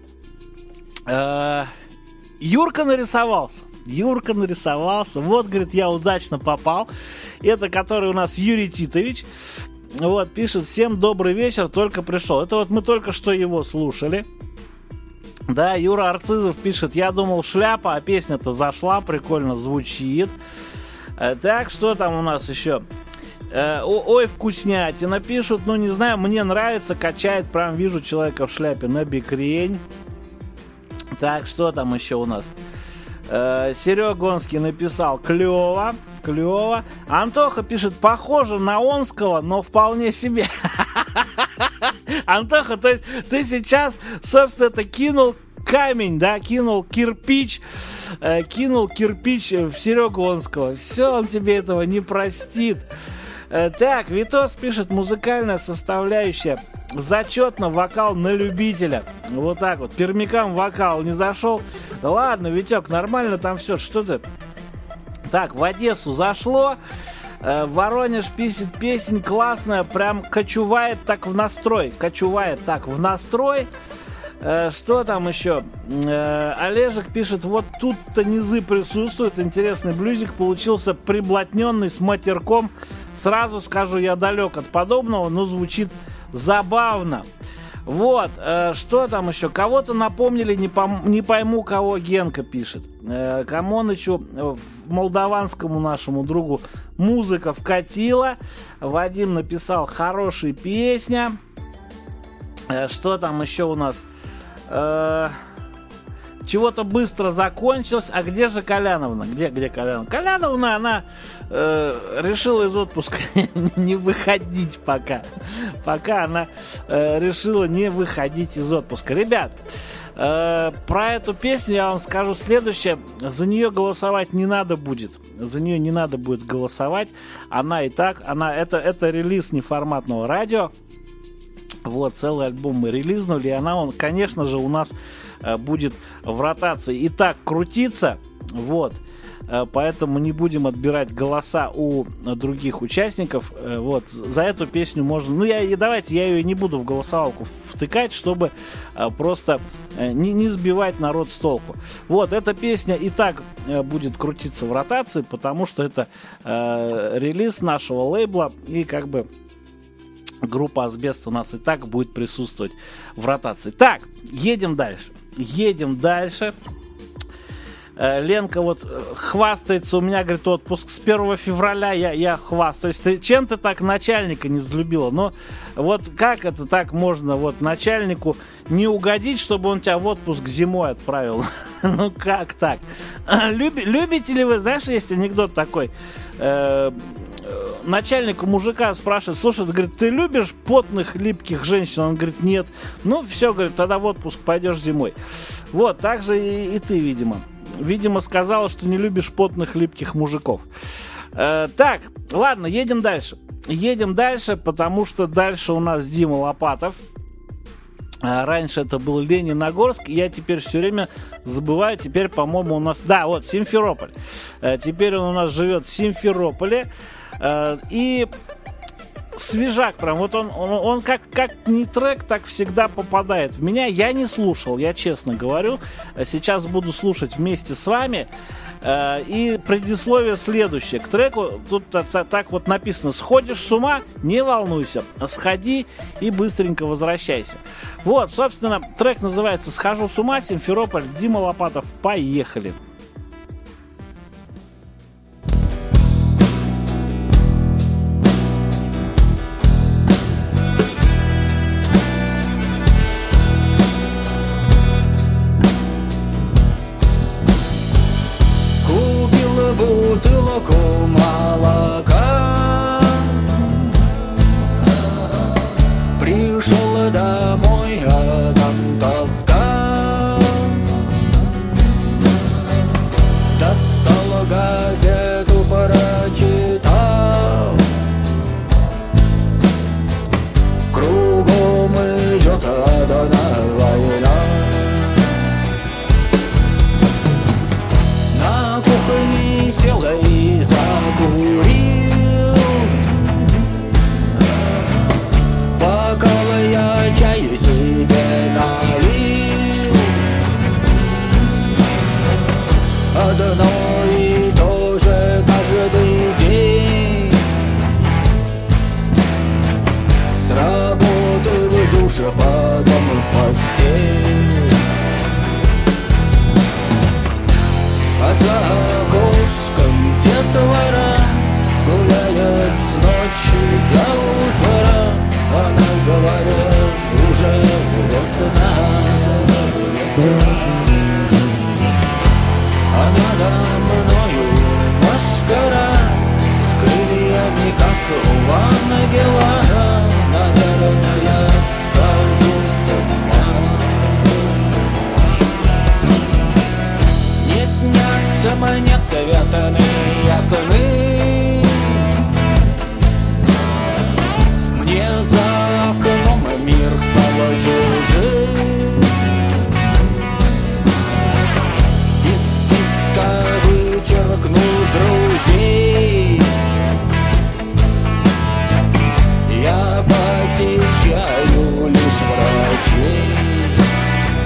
э, Юрка нарисовался. Юрка нарисовался. Вот, говорит, я удачно попал. Это который у нас Юрий Титович. Вот, пишет: всем добрый вечер, только пришел. Это вот мы только что его слушали. Да, Юра Арцизов пишет: я думал, шляпа, а песня-то зашла, прикольно звучит. э, Так, что там у нас еще? Э, ой, вкуснятина пишут. Ну, не знаю, мне нравится, качает. Прям вижу человека в шляпе на бекрень. Так, что там еще у нас? Э, Серега Гонский написал: клево, клево. Антоха пишет: похоже на Онского, но вполне себе. Антоха, то есть ты сейчас, собственно, это кинул камень, да, кинул кирпич, э, кинул кирпич в Серегу Онского. Все, он тебе этого не простит. Э, так, Витос пишет: музыкальная составляющая зачетно, вокал на любителя. Вот так вот. Пермякам вокал не зашел. Да ладно, Витек, нормально там все. Что ты? Так, в Одессу зашло. Э, Воронеж пишет: песень классная, прям кочувает так в настрой. Кочувает так в настрой. Э, что там еще? Э, Олежек пишет, вот тут-то низы присутствуют. Интересный блюзик получился, приблотненный, с матерком. Сразу скажу, я далек от подобного, но звучит забавно. Вот, э, что там еще? Кого-то напомнили, не, пом- не пойму, кого Генка пишет. Э, Камонычу, э, молдаванскому нашему другу, музыка вкатила. Вадим написал, хорошая песня. Э, что там еще у нас? Э, чего-то быстро закончилось. А где же Коляновна? Где, где Коляновна? Коляновна, она э, решила из отпуска не выходить пока. Пока она э, решила не выходить из отпуска. Ребят, э, про эту песню я вам скажу следующее. За нее голосовать не надо будет. За нее не надо будет голосовать. Она и так, она, это, это релиз неформатного радио. Вот, целый альбом мы релизнули, и она, он, конечно же, у нас э, будет в ротации и так крутиться, вот, э, поэтому не будем отбирать голоса у э, других участников, э, вот, за эту песню можно, ну, я, и давайте, я ее не буду в голосовалку втыкать, чтобы э, просто э, не, не сбивать народ с толку. Вот, эта песня и так э, будет крутиться в ротации, потому что это э, релиз нашего лейбла, и как бы группа «Асбест» у нас и так будет присутствовать в ротации. Так, едем дальше. Едем дальше. Ленка вот хвастается, у меня, говорит, отпуск с первого февраля, я, я хвастаюсь. Ты, чем ты так начальника не взлюбила? Но вот как это так можно вот начальнику не угодить, чтобы он тебя в отпуск зимой отправил? Ну как так? Люби, любите ли вы, знаешь, есть анекдот такой, начальник у мужика спрашивает, слушай, говорит, ты любишь потных, липких женщин? Он говорит, нет. Ну, все, говорит, тогда в отпуск пойдешь зимой. Вот, так же и, и ты, видимо. Видимо, сказала, что не любишь потных, липких мужиков. Э, так, ладно, едем дальше. Едем дальше, потому что дальше у нас Дима Лопатов. А раньше это был Лениногорск, я теперь все время забываю, теперь, по-моему, у нас... Да, вот, Симферополь. Э, теперь он у нас живет в Симферополе. Э, и свежак прям, вот он, он, он как, как не трек, так всегда попадает в меня. Я не слушал, я честно говорю. Сейчас буду слушать вместе с вами. Э, и предисловие следующее. К треку тут так, так вот написано: сходишь с ума, не волнуйся, сходи и быстренько возвращайся. Вот, собственно, трек называется «Схожу с ума», Симферополь, Дима Лопатов. Поехали. Бутылку молока, пришел домой, а там тоска. Достал газету, прочитал, кругом идет одна война. На кухне сел и закурил, в бокал я чай себе налил. Одно и то же каждый день, с работы в душ, а потом в постель. А за окошком детвора гуляет с ночи до утра. Она говорит, уже весна. А надо мною машкара с крыльями, как у ангела. Наверное, я схожу с ума. Не снятся мне цветные сны, мне за окном мир стал чужим. Из списка вычеркну друзей, я посещаю лишь врачей.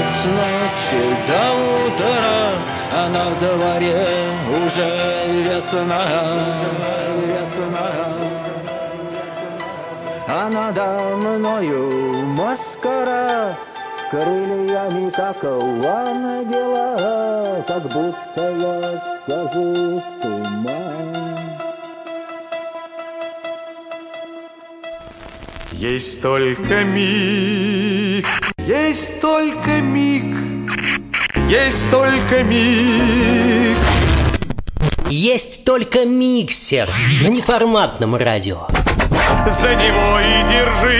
с ночи до утра, а на дворе уже весна. А надо мною маскара, крыльями, как у ангела, как будто я скажу в туман. Есть только миг, есть только миг, есть только миг. Есть только миксер на неформатном радио. За него и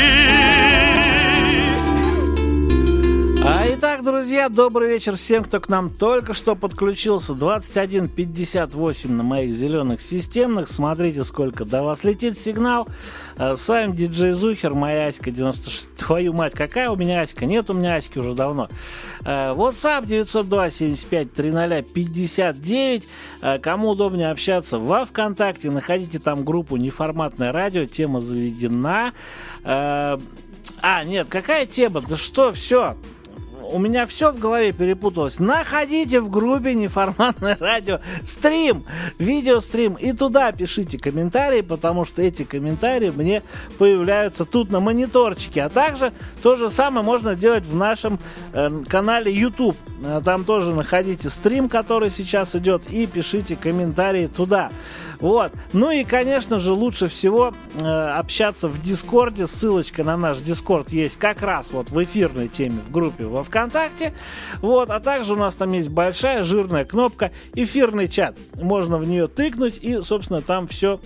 держись. А итак, друзья, добрый вечер всем, кто к нам только что подключился. двадцать один пятьдесят восемь на моих зеленых системных. Смотрите, сколько до вас летит сигнал. С вами диджей Зухер, моя Аська девяносто шесть. Твою мать, какая у меня Аська? Нет у меня Аськи уже давно. WhatsApp девятьсот два семьдесят пять тридцать пятьдесят девять. Кому удобнее общаться во ВКонтакте, находите там группу «Неформатное радио», тема заведена. А, нет, какая тема? Да что, все. У меня все в голове перепуталось. Находите в группе «Неформатное радио» стрим, видеострим, и туда пишите комментарии, потому что эти комментарии мне появляются тут на мониторчике. А также то же самое можно делать в нашем э, канале YouTube. Там тоже находите стрим, который сейчас идет, и пишите комментарии туда. Вот. Ну и, конечно же, лучше всего э, общаться в Дискорде. Ссылочка на наш Дискорд есть как раз вот в эфирной теме в группе во ВКонтакте. Вот. А также у нас там есть большая жирная кнопка «Эфирный чат». Можно в нее тыкнуть, и, собственно, там все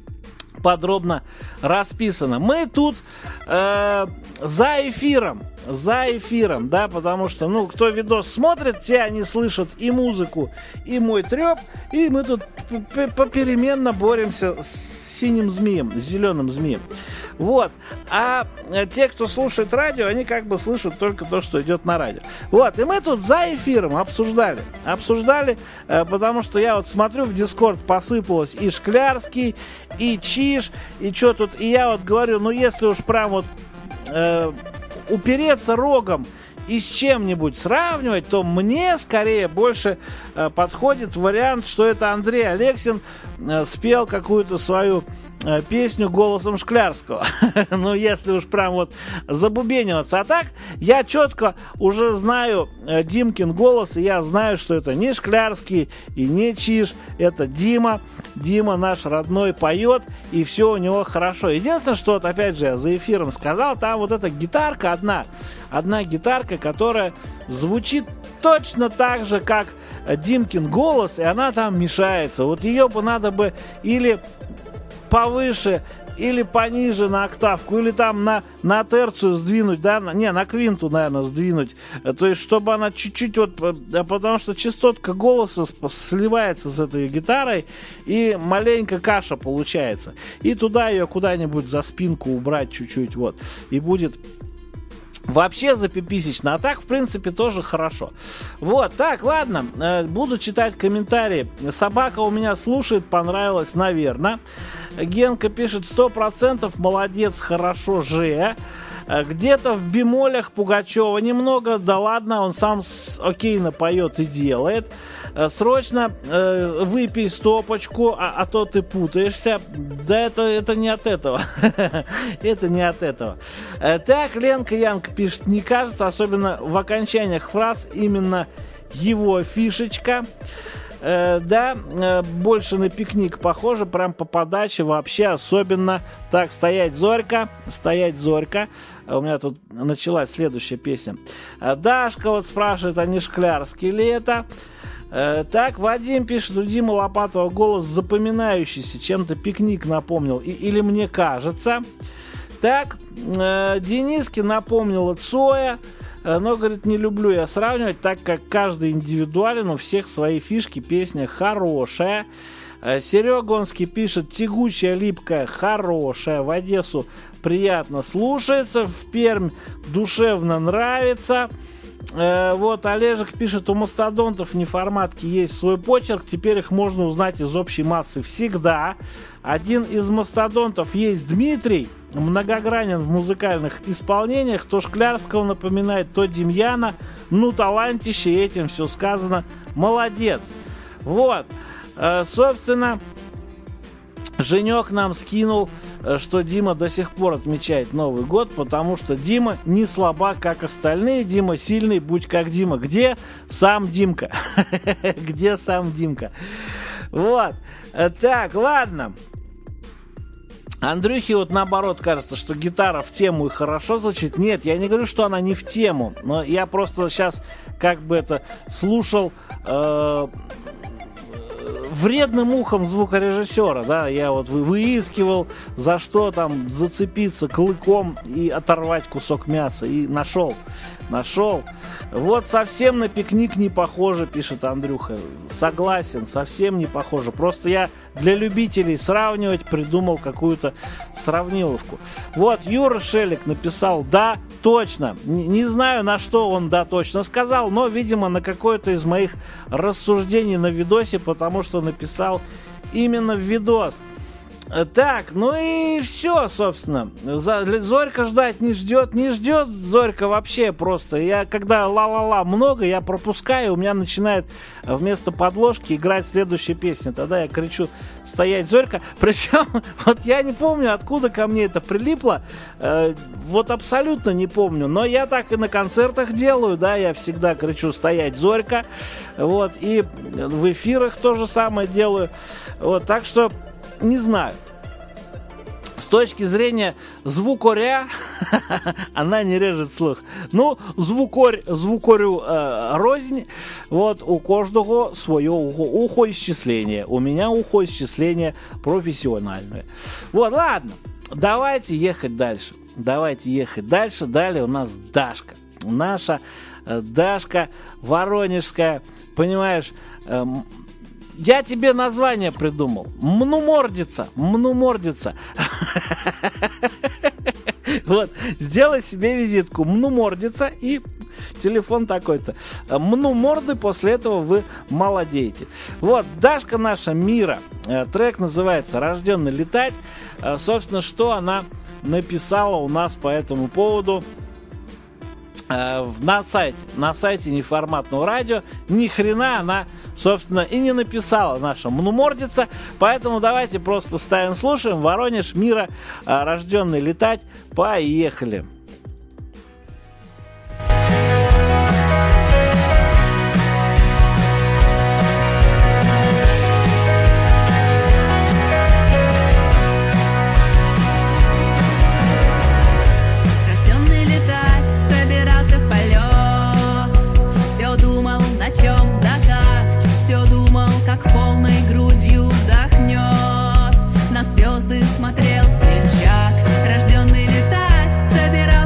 подробно расписано. Мы тут э, за эфиром, за эфиром, да, потому что, ну, кто видос смотрит, те они слышат и музыку, и мой треп, и мы тут попеременно боремся с синим змеем, с зеленым змеем. Вот. А те, кто слушает радио, они как бы слышат только то, что идет на радио. Вот. И мы тут за эфиром обсуждали. Обсуждали, э, потому что я вот смотрю, в Дискорд посыпалось и Шклярский, и Чиж, и что тут. И я вот говорю, ну если уж прям вот э, упереться рогом и с чем-нибудь сравнивать, то мне скорее больше э, подходит вариант, что это Андрей Алексин э, спел какую-то свою э, песню голосом Шклярского. Ну, если уж прям вот забубениваться. А так, я четко уже знаю э, Димкин голос, и я знаю, что это не Шклярский и не Чиж, это Дима. Дима наш родной поет, и все у него хорошо. Единственное, что вот опять же я за эфиром сказал, там вот эта гитарка одна, одна гитарка, которая звучит точно так же, как Димкин голос, и она там мешается. Вот ее бы надо бы или повыше, или пониже на октавку, или там на, на терцию сдвинуть, да, на, не, на квинту, наверное, сдвинуть. То есть, чтобы она чуть-чуть вот, потому что частотка голоса сливается с этой гитарой, и маленько каша получается. И туда ее куда-нибудь за спинку убрать чуть-чуть, вот, и будет вообще запиписечно. А так, в принципе, тоже хорошо. Вот, так, ладно, э, буду читать комментарии. Собака у меня слушает, понравилось, наверное. Генка пишет: сто процентов молодец, хорошо же. Где-то в бемолях Пугачева немного, да ладно, он сам окейно поет и делает. Срочно э, выпей стопочку, а, а то ты путаешься. Да это, это не от этого. Это не от этого. Так, Ленка Янка пишет: не кажется, особенно в окончаниях фраз, именно его фишечка. Э, да, э, больше на пикник похоже, прям по подаче вообще особенно. Так, стоять зорька, стоять зорька. У меня тут началась следующая песня. Дашка вот спрашивает, а не Шклярский ли это? Э, так, Вадим пишет: у Димы Лопатова голос запоминающийся, чем-то пикник напомнил, и, или мне кажется. Так, э, Денискин напомнила Цоя. Но, говорит, не люблю я сравнивать, так как каждый индивидуален, у всех свои фишки, песня хорошая. Серегонский пишет: тягучая, липкая, хорошая, в Одессу приятно слушается, в Пермь душевно нравится. Вот Олежек пишет: у мастодонтов неформатки есть свой почерк, теперь их можно узнать из общей массы всегда. Один из мастодонтов есть Дмитрий, многогранен в музыкальных исполнениях, то Шклярского напоминает, то Демьяна. Ну, талантище, и этим все сказано. Молодец. Вот. Собственно, Женек нам скинул, что Дима до сих пор отмечает Новый год, потому что Дима не слабак, как остальные. Дима сильный, будь как Дима. Где сам Димка? Где сам Димка? Вот. Так, ладно. Андрюхе вот наоборот кажется, что гитара в тему и хорошо звучит. Нет, я не говорю, что она не в тему, но я просто сейчас как бы это слушал э, вредным ухом звукорежиссера, да, я вот выискивал, за что там зацепиться клыком и оторвать кусок мяса, и нашел, нашел. Вот совсем на пикник не похоже, пишет Андрюха. Согласен, совсем не похоже. Просто я для любителей сравнивать придумал какую-то сравниловку. Вот Юра Шелик написал «да, точно». Не, не знаю, на что он «да, точно» сказал, но, видимо, на какое-то из моих рассуждений на видосе, потому что написал именно в видос. Так, ну и все, собственно. Зорька ждать не ждет, не ждет Зорька вообще просто. Я, когда ла-ла-ла много, я пропускаю, у меня начинает вместо подложки играть следующая песня. Тогда я кричу «стоять, Зорька». Причем, вот я не помню, откуда ко мне это прилипло. Э, вот абсолютно не помню. Но я так и на концертах делаю, да, я всегда кричу «стоять, Зорька». Вот, и в эфирах то же самое делаю. Вот, так что не знаю. С точки зрения звукоря, она не режет слух. Ну, звукорь, звукорю э, рознь. Вот, у каждого свое ухо, ухоисчисление. У меня ухоисчисление профессиональное. Вот, ладно. Давайте ехать дальше. Давайте ехать дальше. Далее у нас Дашка. Наша э, Дашка Воронежская. Понимаешь, э, я тебе название придумал. Мнумордица. Мнумордица. Вот. Сделай себе визитку. Мнумордица и телефон такой-то. Мнуморды, после этого вы молодеете. Вот. Дашка наша Мира. Трек называется «Рожденный летать». Собственно, что она написала у нас по этому поводу на сайте. На сайте неформатного радио. Ни хрена она, собственно, и не написала наша мнумордица. Поэтому давайте просто ставим, слушаем. Воронеж, Мира, рожденный летать. Поехали. Как полной грудью вдохнет, на звезды смотрел смельчак, рожденный летать, собирал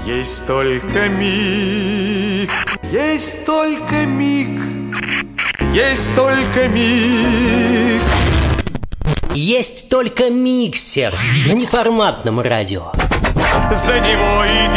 Есть только миг, есть только миг, есть только миг. Есть только миксер на неформатном радио. За него и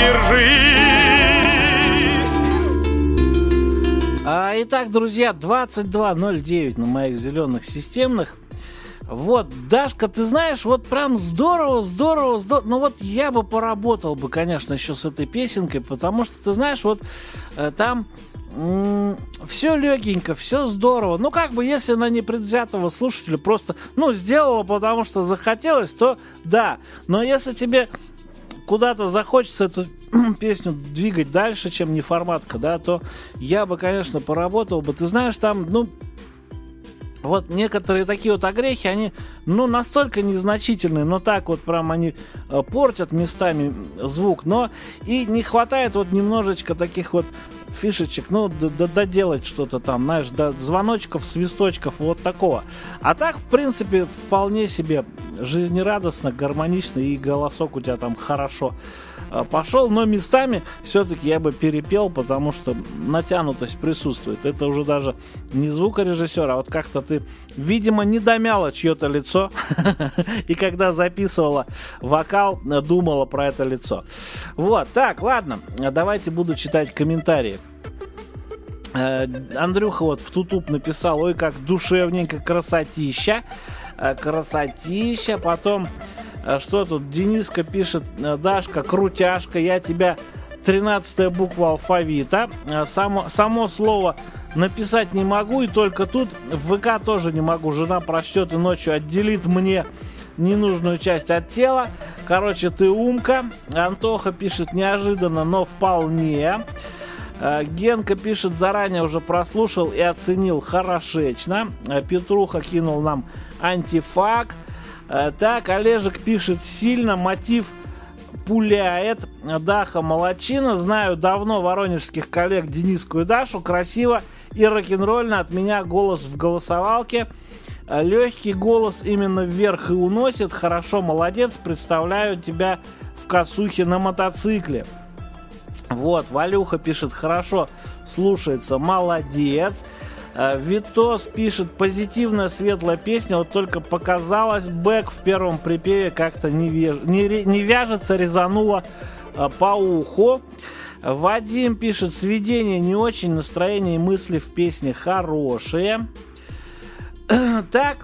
держись. А, итак, друзья, двадцать два ноль девять на моих зеленых системных. Вот, Дашка, ты знаешь, вот прям здорово, здорово, здорово. Ну вот я бы поработал бы, конечно, еще с этой песенкой, потому что, ты знаешь, вот э, там м- все легенько, все здорово. Ну, как бы, если на непредвзятого слушателя просто, ну, сделала, потому что захотелось, то да. Но если тебе куда-то захочется эту песню двигать дальше, чем неформатка, да, то я бы, конечно, поработал бы. Ты знаешь, там, ну, вот некоторые такие вот огрехи, они, ну, настолько незначительные, но так вот прям они э, портят местами звук, но и не хватает вот немножечко таких вот фишечек, ну, д- д- доделать что-то там, знаешь, до звоночков, свисточков, вот такого. А так, в принципе, вполне себе жизнерадостно, гармонично, и голосок у тебя там хорошо э, пошел, но местами все-таки я бы перепел, потому что натянутость присутствует. Это уже даже не звукорежиссер, а вот как-то ты, видимо, не домяла чье-то лицо, и когда записывала вокал, думала про это лицо. Вот, так, ладно, давайте буду читать комментарии. Андрюха вот в Тутуб написал: ой, как душевненько, красотища, красотища. Потом, что тут, Дениска пишет: Дашка, крутяшка, я тебя, тринадцатая буква алфавита. Само, само слово написать не могу, и только тут в ВК тоже не могу. Жена прочтет и ночью отделит мне ненужную часть от тела. Короче, ты умка. Антоха пишет: неожиданно, но вполне. Генка пишет: заранее уже прослушал и оценил хорошечно. Петруха кинул нам антифак. Так, Олежек пишет: сильно, мотив пуляет. Даха молодчина. Знаю давно воронежских коллег Дениску и Дашу. Красиво и рок-н-ролльно. От меня голос в голосовалке. Легкий голос именно вверх и уносит. Хорошо, молодец. Представляю тебя в косухе на мотоцикле. Вот, Валюха пишет: хорошо слушается, молодец. Витос пишет: позитивная, светлая песня, вот только показалось, бэк в первом припеве как-то не, вяж... не, не вяжется, резануло по уху. Вадим пишет: сведение не очень, настроение и мысли в песне хорошие. Так,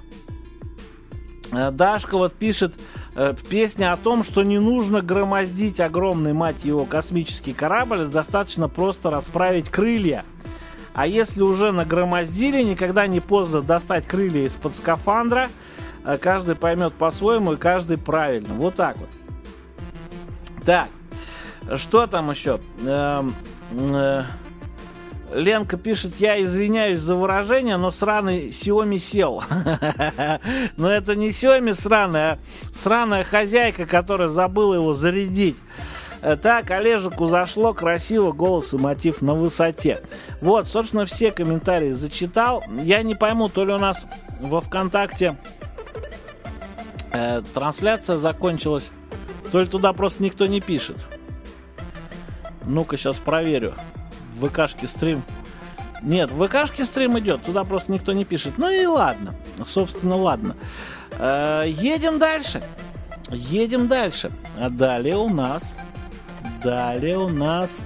Дашка вот пишет: песня о том, что не нужно громоздить огромный, мать его, космический корабль, достаточно просто расправить крылья. А если уже нагромоздили, никогда не поздно достать крылья из-под скафандра. Каждый поймет по-своему, и каждый правильно. Вот так вот. Так, что там еще? Эм, э, Ленка пишет: я извиняюсь за выражение, но сраный Xiaomi сел. Но это не Xiaomi сраный, а сраная хозяйка, которая забыла его зарядить. Так, Олежику зашло, красиво, голос и мотив на высоте. Вот, собственно, все комментарии зачитал. Я не пойму, то ли у нас во ВКонтакте э, трансляция закончилась, то ли туда просто никто не пишет. Ну-ка, сейчас проверю. В ВКшке стрим. Нет, в ВКшке стрим идет, туда просто никто не пишет. Ну и ладно, собственно, ладно. Э, едем дальше. Едем дальше. А далее у нас... Далее у нас...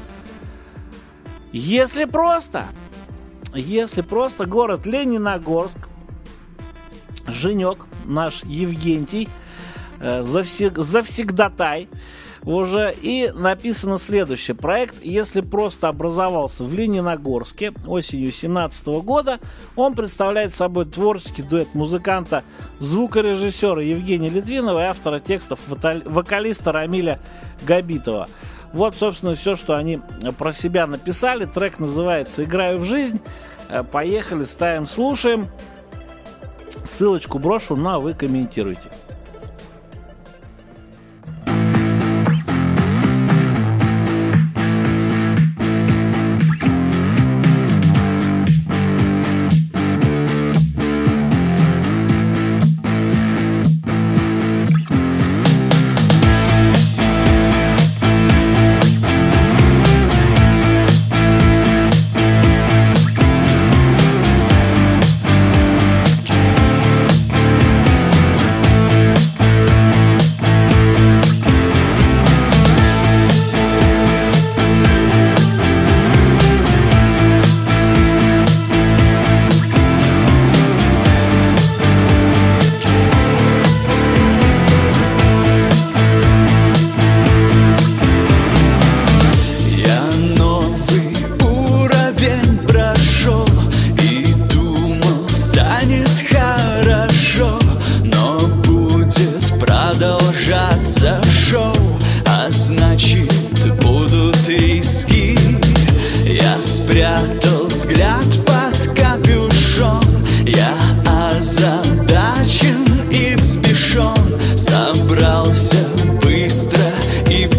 Если просто... Если просто город Лениногорск. Женек, наш Евгентий, э, завсег, завсегдатай уже, и написано следующее. Проект, если просто, образовался в Лениногорске осенью две тысячи семнадцатого года. Он представляет собой творческий дуэт музыканта, звукорежиссера Евгения Литвинова и автора текстов вокалиста Рамиля Габитова. Вот, собственно, все, что они про себя написали. Трек называется «Играю в жизнь». Поехали, ставим, слушаем. Ссылочку брошу, ну а вы комментируйте.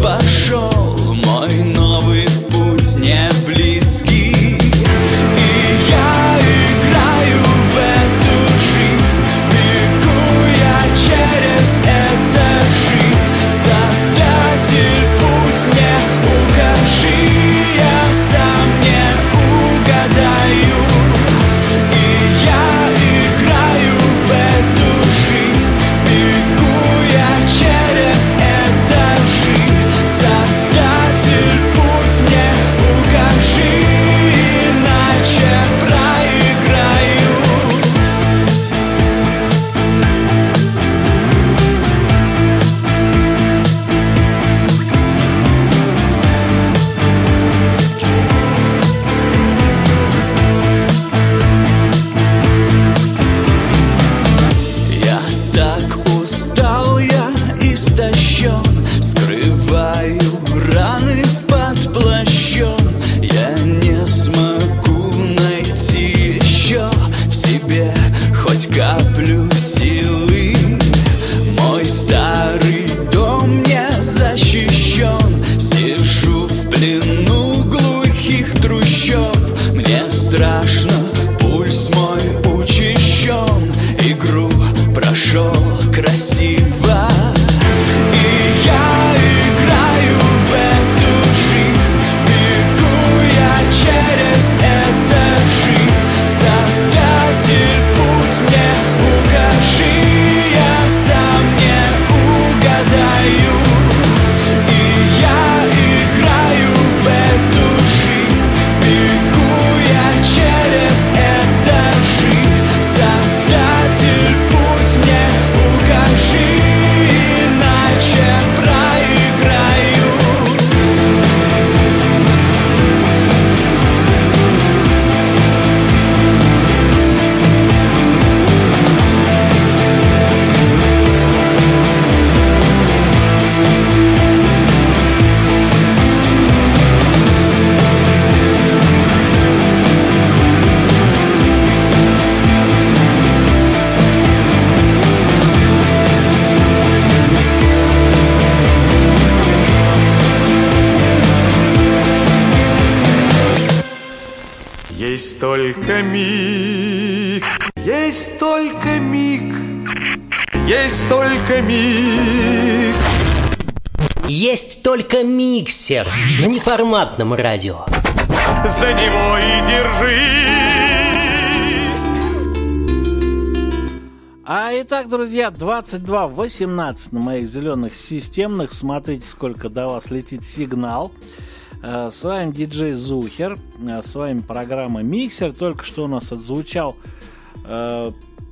пошел мой новый путь не близкий. И я играю в эту жизнь, бегу я через этажи. Создатель, путь мне укажи, я сам не угадаю. И я играю в эту жизнь, бегу я через этажи. Создатель, путь мне укажи, иначе проиграю. Я так устал, я истощен, скрываю раны под плащом. Я не смогу найти еще в себе хоть каплю силы. Мой старый дом не защищен, сижу в плену глухих трущоб. Мне страшно, пульс мой учащен, игру прошел красиво. И я играю в эту жизнь, бегу я через этажи. Создатель, путь мне укажи, я сам не угадаю. И я играю в эту жизнь, бегу я через этажи. Создатель, путь мне укажи, иначе проиграю. Есть только миг, есть только миг, есть только миг. Есть только миксер на неформатном радио. За него и держись. А итак, друзья, двадцать два восемнадцать на моих зеленых системных. Смотрите, сколько до вас летит сигнал. С вами диджей Зухер. С вами программа Миксер. Только что у нас отзвучал... Э,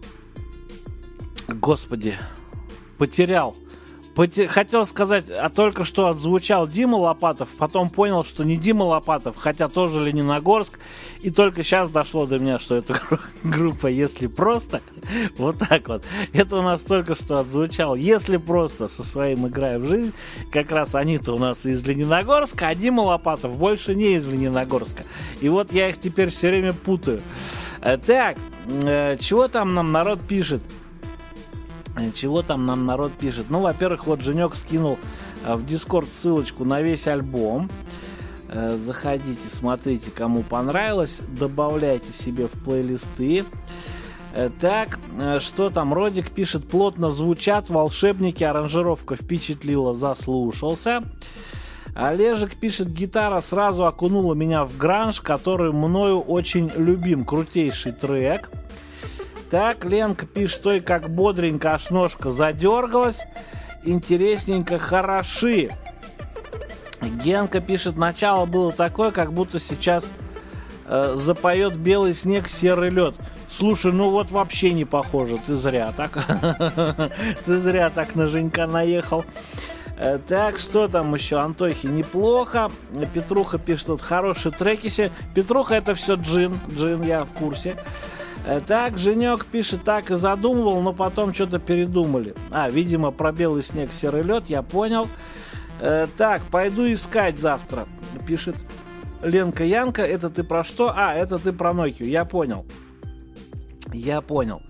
господи, потерял. Потер... Хотел сказать, а только что отзвучал Дима Лопатов. Потом понял, что не Дима Лопатов, хотя тоже Лениногорск. И только сейчас дошло до меня, что это группа «Если просто». Вот так вот. Это у нас только что отзвучал «Если просто» со своим «Играя в жизнь». Как раз они-то у нас из Лениногорска, а Дима Лопатов больше не из Лениногорска. И вот я их теперь все время путаю. Так, чего там нам народ пишет? Чего там нам народ пишет? Ну, во-первых, вот Женек скинул в Дискорд ссылочку на весь альбом. Заходите, смотрите, кому понравилось. Добавляйте себе в плейлисты. Так, что там? Родик пишет: плотно звучат волшебники, аранжировка впечатлила, заслушался. Олежек пишет: гитара сразу окунула меня в гранж, который мною очень любим. Крутейший трек. Так, Ленка пишет: ой, как бодренько, аж ножка задергалась. Интересненько, хороши. Генка пишет: начало было такое, как будто сейчас э, запоет белый снег, серый лед. Слушай, ну вот вообще не похоже, ты зря так. Ты зря так на Женька наехал. Так, что там еще? Антохи неплохо. Петруха пишет: вот хорошие треки себе. Петруха — это все джин. Джин, я в курсе. Так, Женек пишет: так и задумывал, но потом что-то передумали. А, видимо, про белый снег, серый лед, я понял. Так, пойду искать завтра. Пишет Ленка Янка. Это ты про что? А, это ты про Nokia. Я понял. Я понял.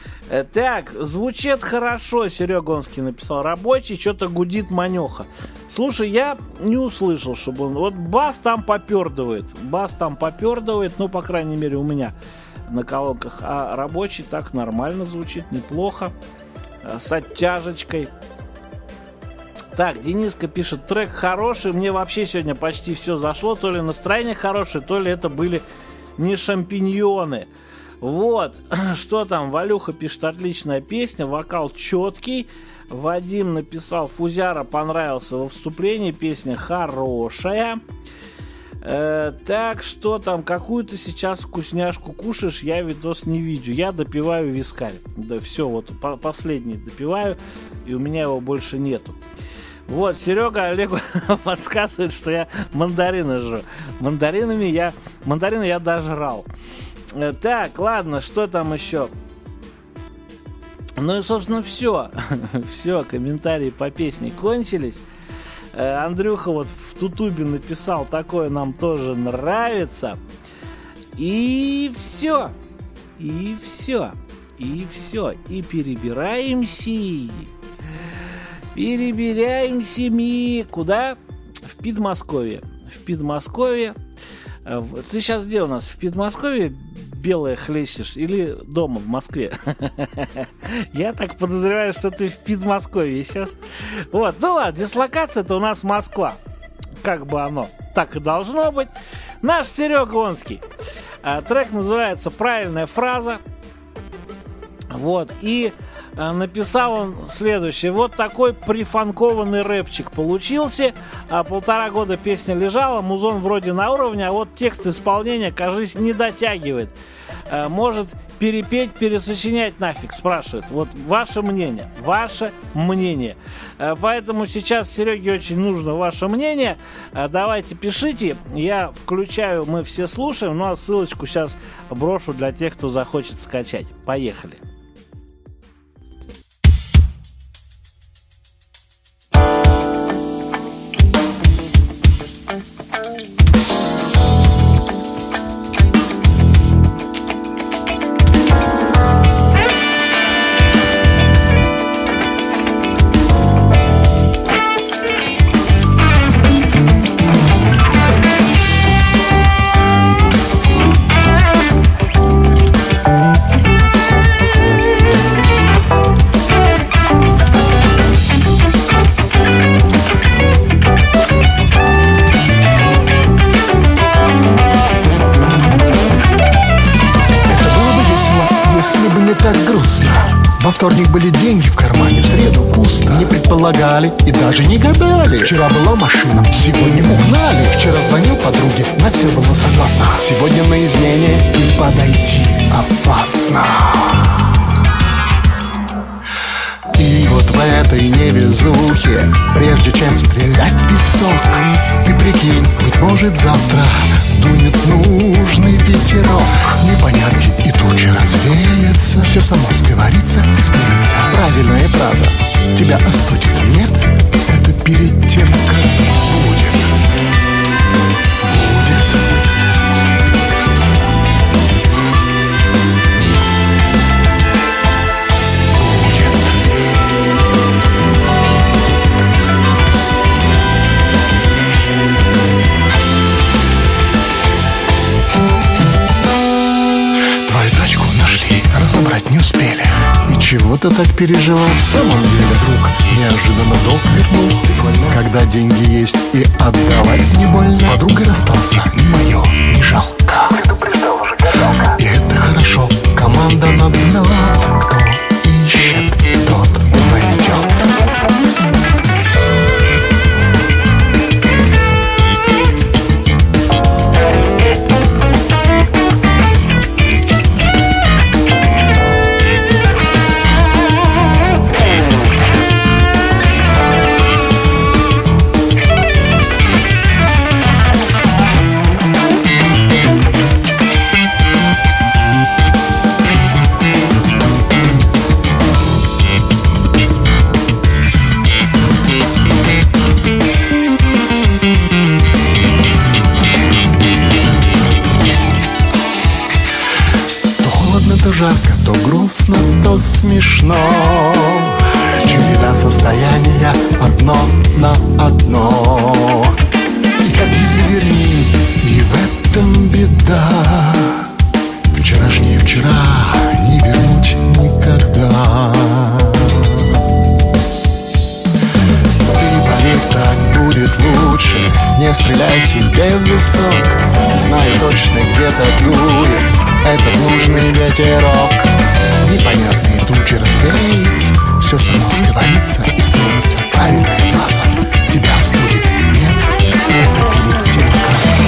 Так, звучит хорошо, Серега Онский написал. Рабочий, что-то гудит манеха. Слушай, я не услышал, чтобы он... Вот бас там попердывает. Бас там попердывает, ну, по крайней мере, у меня на колонках. А рабочий так нормально звучит, неплохо. С оттяжечкой. Так, Дениска пишет, трек хороший. Мне вообще сегодня почти все зашло. То ли настроение хорошее, то ли это были не шампиньоны. Вот, что там, Валюха пишет, отличная песня, вокал четкий. Вадим написал, Фузяра понравился во вступлении, песня хорошая. э, Так, что там, какую-то сейчас вкусняшку кушаешь, я видос не видел. Я допиваю вискарь. Да все, вот по- последний допиваю, и у меня его больше нету. Вот, Серега Олегу подсказывает, что я мандарины жру. Мандаринами я, мандарины я дожрал. Так, ладно, что там еще? Ну и, собственно, все. Все, комментарии по песне кончились. Андрюха вот в Тутубе написал, такое нам тоже нравится. И все. И все. И все. И перебираемся. Перебираемся мы. Куда? В Подмосковье. В Подмосковье. Ты сейчас где у нас? В Подмосковье белое хлещешь или дома в Москве? Я так подозреваю, что ты в Подмосковье сейчас. Вот, ну ладно, дислокация-то у нас Москва. Как бы оно так и должно быть. Наш Серега Онский. А, трек называется «Правильная фраза». Вот, и а, написал он следующее. Вот такой прифанкованный рэпчик получился. А, полтора года песня лежала, музон вроде на уровне, а вот текст исполнения, кажется, не дотягивает. А, может перепеть, пересочинять нафиг, спрашивает. Вот ваше мнение, ваше мнение. А, поэтому сейчас Сереге очень нужно ваше мнение. А, давайте пишите, я включаю, мы все слушаем, ну а ссылочку сейчас брошу для тех, кто захочет скачать. Поехали. Во вторник были деньги в кармане, в среду пусто. Не предполагали и даже не гадали. Вчера была машина, сегодня угнали. Вчера звонил подруге, на все была согласна. Сегодня на измене и подойти опасно. И вот в этой невезухе, прежде чем стрелять в песок, ты прикинь, быть может завтра дунет нужный ветерок. Непонятки и тучи развеется, все само сговорится и склеится. Правильная фраза тебя остудит, нет? Это перед тем, как будет. Будет. Разобрать не успели. И чего ты так переживал в самом деле, друг? Неожиданно долг вернул. Когда деньги есть и отдавать не больно. С подругой расстался, не мое, не жалко. Предупреждал уже гадалка. И это хорошо, команда на взлет. Кто ищет, тот найдет. Жарко, то грустно, то смешно. Череда состояния одно на одно. женщины, не стреляй себе в висок. Знаю точно, где-то дует этот нужный ветерок. Непонятные тучи развеет, все само сговорится и склеится. Правильная фраза. Тебя студит нет, это переделка.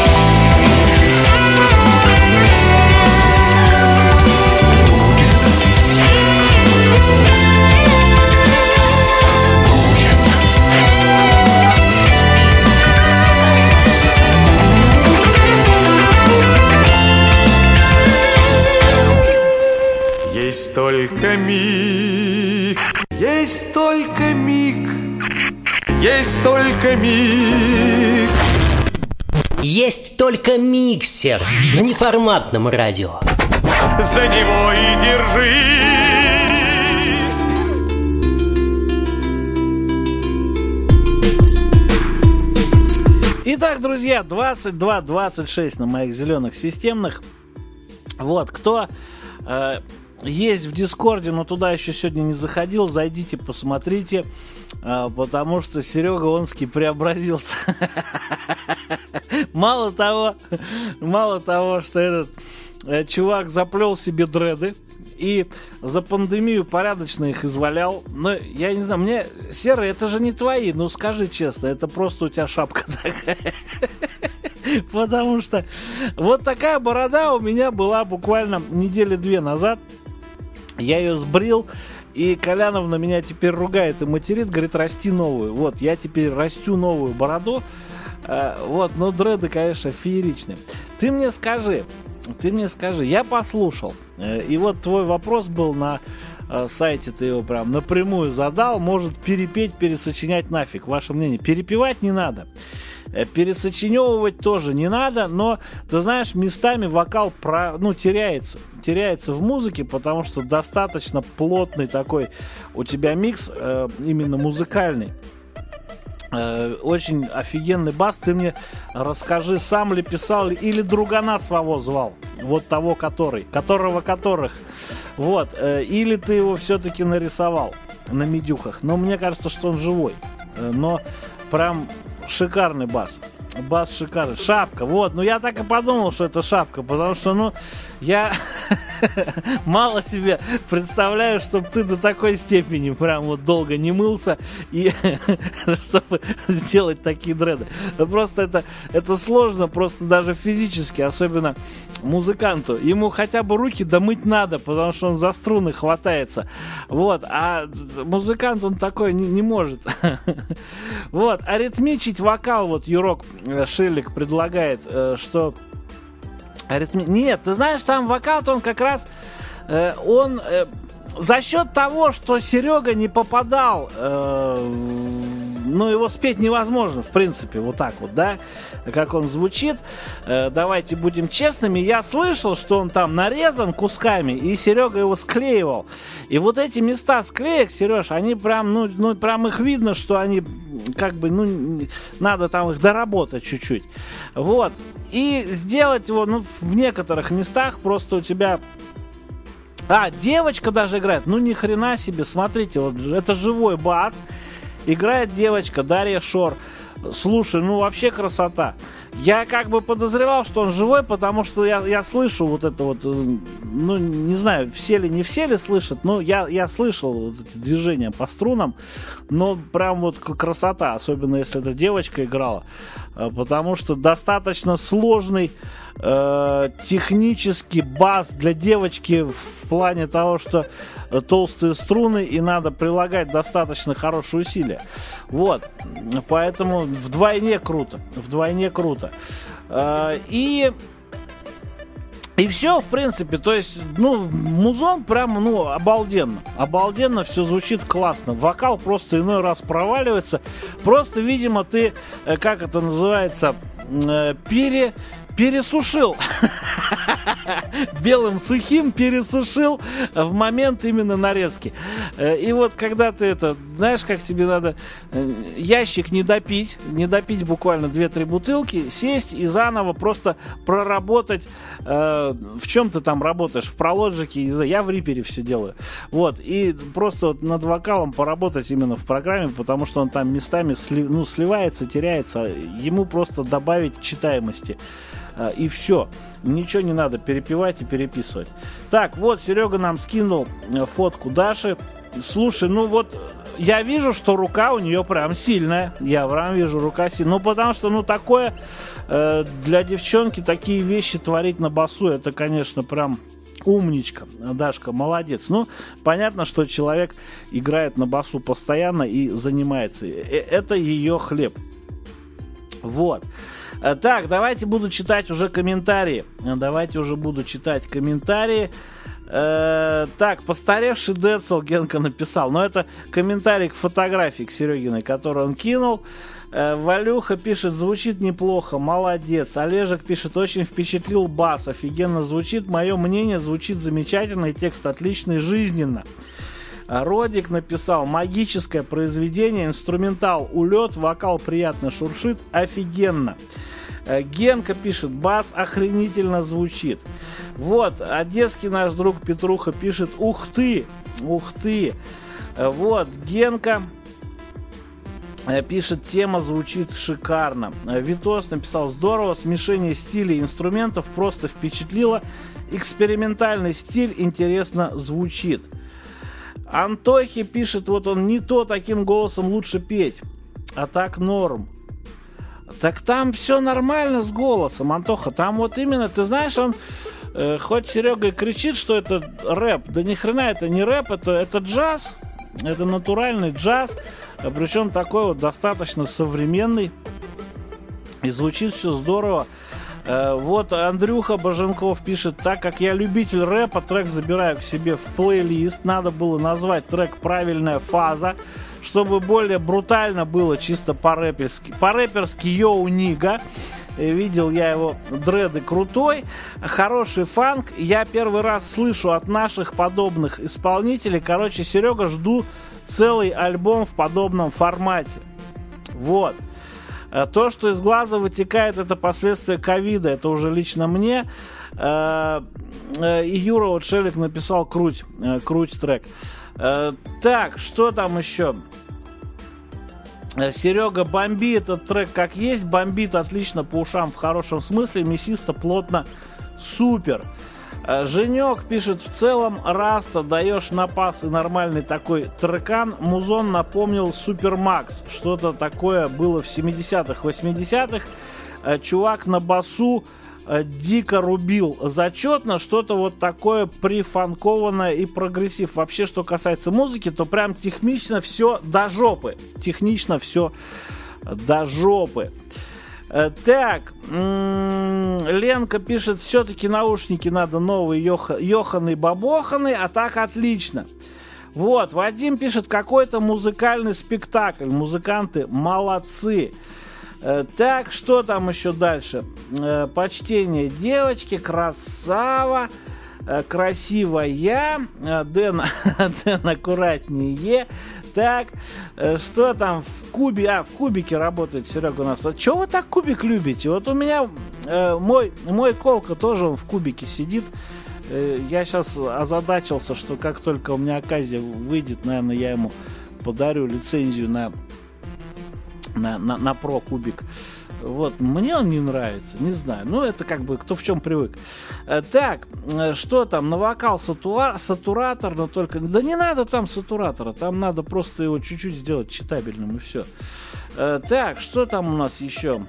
Есть только миг, есть только миг, есть только миг. Есть только миксер на неформатном радио. За него и держись. Итак, друзья, двадцать два двадцать шесть на моих зеленых системных. Вот, кто э, есть в Дискорде, но туда еще сегодня не заходил, зайдите, посмотрите, э, потому что Серега Онский преобразился. Мало того, мало того, что этот э, чувак заплел себе дреды и за пандемию порядочно их извалял. Но я не знаю, мне, Серый, это же не твои, ну скажи честно, это просто у тебя шапка такая. Потому что вот такая борода у меня была буквально недели две назад. Я ее сбрил, и Коляновна меня теперь ругает и материт, говорит, расти новую. Вот, я теперь растю новую бороду. Вот, но дреды, конечно, фееричные. Ты мне скажи, ты мне скажи, я послушал, и вот твой вопрос был на сайте, ты его прям напрямую задал, может перепеть, пересочинять нафиг, ваше мнение. Перепевать не надо, пересочиневывать тоже не надо, но, ты знаешь, местами вокал про, ну, теряется, теряется в музыке, потому что достаточно плотный такой у тебя микс, э, именно музыкальный. Очень офигенный бас. Ты мне расскажи, сам ли писал или другана своего звал, вот того, который, которого которых, вот, или ты его все-таки нарисовал на медюхах. Но мне кажется, что он живой, но прям шикарный бас. Бас шикарный. Шапка, вот, ну я так и подумал, что это шапка, потому что, ну, я мало себе представляю, чтобы ты до такой степени прям вот долго не мылся, и чтобы сделать такие дреды. Просто это, это сложно, просто даже физически, особенно музыканту. Ему хотя бы руки домыть надо, потому что он за струны хватается. Вот, а музыкант, он такой не, не может. Вот, а ритмичить вокал, вот Юрок Шиллик предлагает, что Аритми... Нет, ты знаешь, там вокал-то он как раз, э, он э, за счет того, что Серега не попадал, э, ну, его спеть невозможно, в принципе, вот так вот, да, как он звучит. Э, давайте будем честными, я слышал, что он там нарезан кусками, и Серега его склеивал. И вот эти места склеек, Сереж, они прям, ну, ну, прям их видно, что они, как бы, ну, надо там их доработать чуть-чуть. Вот. И сделать его, ну, в некоторых местах просто у тебя... А, девочка даже играет. Ну, ни хрена себе. Смотрите, вот это живой бас. Играет девочка Дарья Шор. Слушай, ну, вообще красота. Я как бы подозревал, что он живой, потому что я, я слышу вот это вот, ну, не знаю, все ли, не все ли слышат, но я, я слышал вот эти движения по струнам, но прям вот красота, особенно если эта девочка играла, потому что достаточно сложный э, технический бас для девочки в плане того, что толстые струны и надо прилагать достаточно хорошие усилия. Вот, поэтому вдвойне круто, вдвойне круто. И и все, в принципе, то есть, ну, музон прям, ну, обалденно, обалденно, все звучит классно, вокал просто иной раз проваливается, просто, видимо, ты, как это называется, пере, пересушил белым сухим пересушил в момент именно нарезки. И вот когда ты это, знаешь, как тебе надо ящик не допить, не допить буквально две-три бутылки, сесть и заново просто проработать, э, в чем ты там работаешь, в прологике, я в Рипере все делаю. Вот, и просто вот над вокалом поработать именно в программе, потому что он там местами сли, ну, сливается, теряется, ему просто добавить читаемости. И все. Ничего не надо перепевать и переписывать. Так, вот Серега нам скинул фотку Даши. Слушай, ну вот я вижу, что рука у нее прям сильная. Я прям вижу, рука сильная. Ну, потому что, ну, такое э, для девчонки такие вещи творить на басу, это, конечно, прям умничка. Дашка, молодец. Ну, понятно, что человек играет на басу постоянно и занимается. Это ее хлеб. Вот. Так, давайте буду читать уже комментарии. Давайте уже буду читать комментарии. Э, так, постаревший Децл Генка написал. Но это комментарий к фотографии, к Серегиной, которую он кинул. Э, Валюха пишет, звучит неплохо, молодец. Олежек пишет, очень впечатлил бас, офигенно звучит. Мое мнение, звучит замечательно, и текст отличный, жизненно. Родик написал, магическое произведение, инструментал улет, вокал приятно шуршит, офигенно. Генка пишет, бас охренительно звучит. Вот, одесский наш друг Петруха пишет, ух ты, ух ты. Вот, Генка пишет, тема звучит шикарно. Витос написал, здорово, смешение стилей и инструментов просто впечатлило. Экспериментальный стиль интересно звучит. Антохи пишет, вот он не то, таким голосом лучше петь, а так норм. Так там все нормально с голосом, Антоха, там вот именно, ты знаешь, он, э, хоть Серега и кричит, что это рэп, да ни хрена это не рэп, это, это джаз, это натуральный джаз, причем такой вот достаточно современный, и звучит все здорово. Вот Андрюха Боженков пишет, так как я любитель рэпа, трек забираю к себе в плейлист. Надо было назвать трек «Правильная фаза», чтобы более брутально было, чисто по-рэперски. По-рэперски «Йоу, нига». Видел я его, дреды крутой, хороший фанк. Я первый раз слышу от наших подобных исполнителей. Короче, Серега, жду целый альбом в подобном формате. Вот. То, что из глаза вытекает, это последствия ковида. Это уже лично мне. И Юра вот Шелик написал круть, круть трек. Так, что там еще? Серега, бомби этот трек как есть. Бомбит отлично по ушам в хорошем смысле. Мясисто, плотно, супер. Женек пишет, в целом Раста, даешь напас и нормальный такой трекан. Музон напомнил Супермакс. Что-то такое было в семидесятых, восьмидесятых. Чувак на басу дико рубил зачетно. Что-то вот такое прифанкованное и прогрессив. Вообще, что касается музыки, то прям технично все до жопы. Технично все до жопы. Так, Ленка пишет, все-таки наушники надо новые, йох, йоханы, бабоханы, а так отлично. Вот, Вадим пишет, какой-то музыкальный спектакль, музыканты молодцы. Так, что там еще дальше? Почтение девочки, красава, красивая, Дэн, Дэн аккуратнее. Так, что там в кубе? А, в кубике работает Серега у нас. А чего вы так кубик любите? Вот у меня э, мой, мой Колка тоже он в кубике сидит. Э, я сейчас озадачился, что как только у меня оказия выйдет, наверное, я ему подарю лицензию на, на, на, на Pro кубик. Вот, мне он не нравится, не знаю. Ну, это как бы кто в чем привык. Так, что там? На вокал сатуа... сатуратор, но только... Да не надо там сатуратора, там надо просто его чуть-чуть сделать читабельным, и все. Так, что там у нас еще?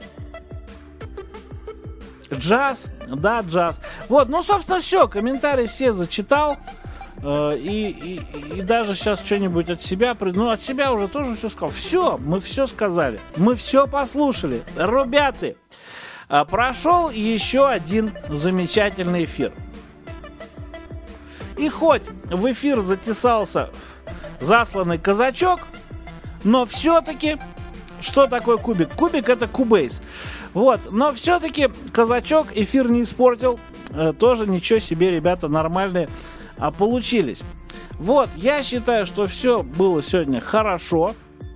Джаз, да, джаз. Вот, ну, собственно, все, комментарии все зачитал. И, и, и даже сейчас что-нибудь от себя, ну, от себя уже тоже все сказал. Все, мы все сказали, мы все послушали. Ребята, прошел еще один замечательный эфир. И хоть в эфир затесался засланный казачок, но все-таки что такое кубик? Кубик — это Cubase. Вот, но все-таки казачок эфир не испортил. Э, тоже ничего себе, ребята, нормальные а, получились. Вот, я считаю, что все было сегодня хорошо.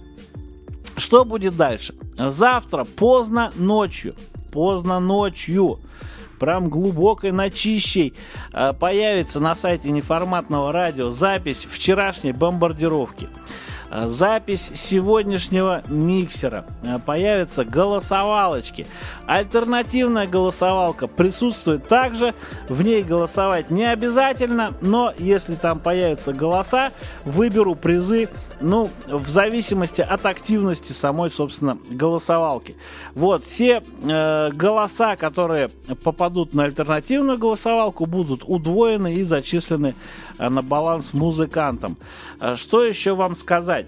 Что будет дальше? Завтра поздно ночью, поздно ночью, прям глубокой ночищей э, появится на сайте Неформатного радио запись вчерашней бомбардировки. Запись сегодняшнего миксера. Появятся голосовалочки. Альтернативная голосовалка присутствует также. В ней голосовать не обязательно, но если там появятся голоса, выберу призы, ну, в зависимости от активности самой, собственно, голосовалки. Вот, все э, голоса, которые попадут на альтернативную голосовалку, будут удвоены и зачислены э, на баланс музыкантам. Э, что еще вам сказать?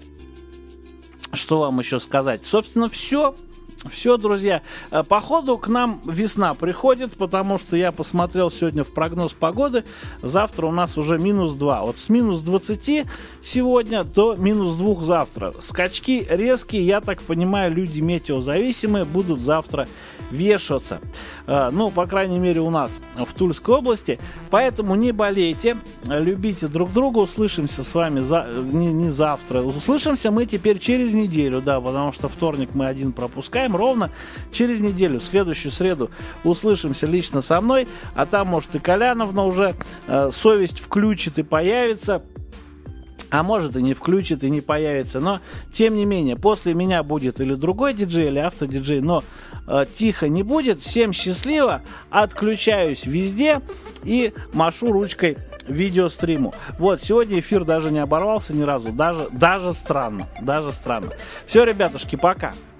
Что вам еще сказать? Собственно, все. Все, друзья. Походу к нам весна приходит, потому что я посмотрел сегодня в прогноз погоды. Завтра у нас уже минус два. Вот с минус двадцати сегодня до минус двух завтра. Скачки резкие, я так понимаю, люди метеозависимые будут завтра вешаться. Ну, по крайней мере, у нас в Тульской области. Поэтому не болейте, любите друг друга. Услышимся с вами за... не, не завтра. Услышимся мы теперь через неделю, да, потому что вторник мы один пропускаем. Ровно через неделю, в следующую среду, услышимся лично со мной, а там, может, и Коляновна уже э, совесть включит и появится, а может, и не включит, и не появится, но, тем не менее, после меня будет или другой диджей, или автодиджей, но э, тихо не будет. Всем счастливо, отключаюсь везде и машу ручкой видеостриму. Вот, сегодня эфир даже не оборвался ни разу, даже, даже странно, даже странно. Все, ребятушки, пока.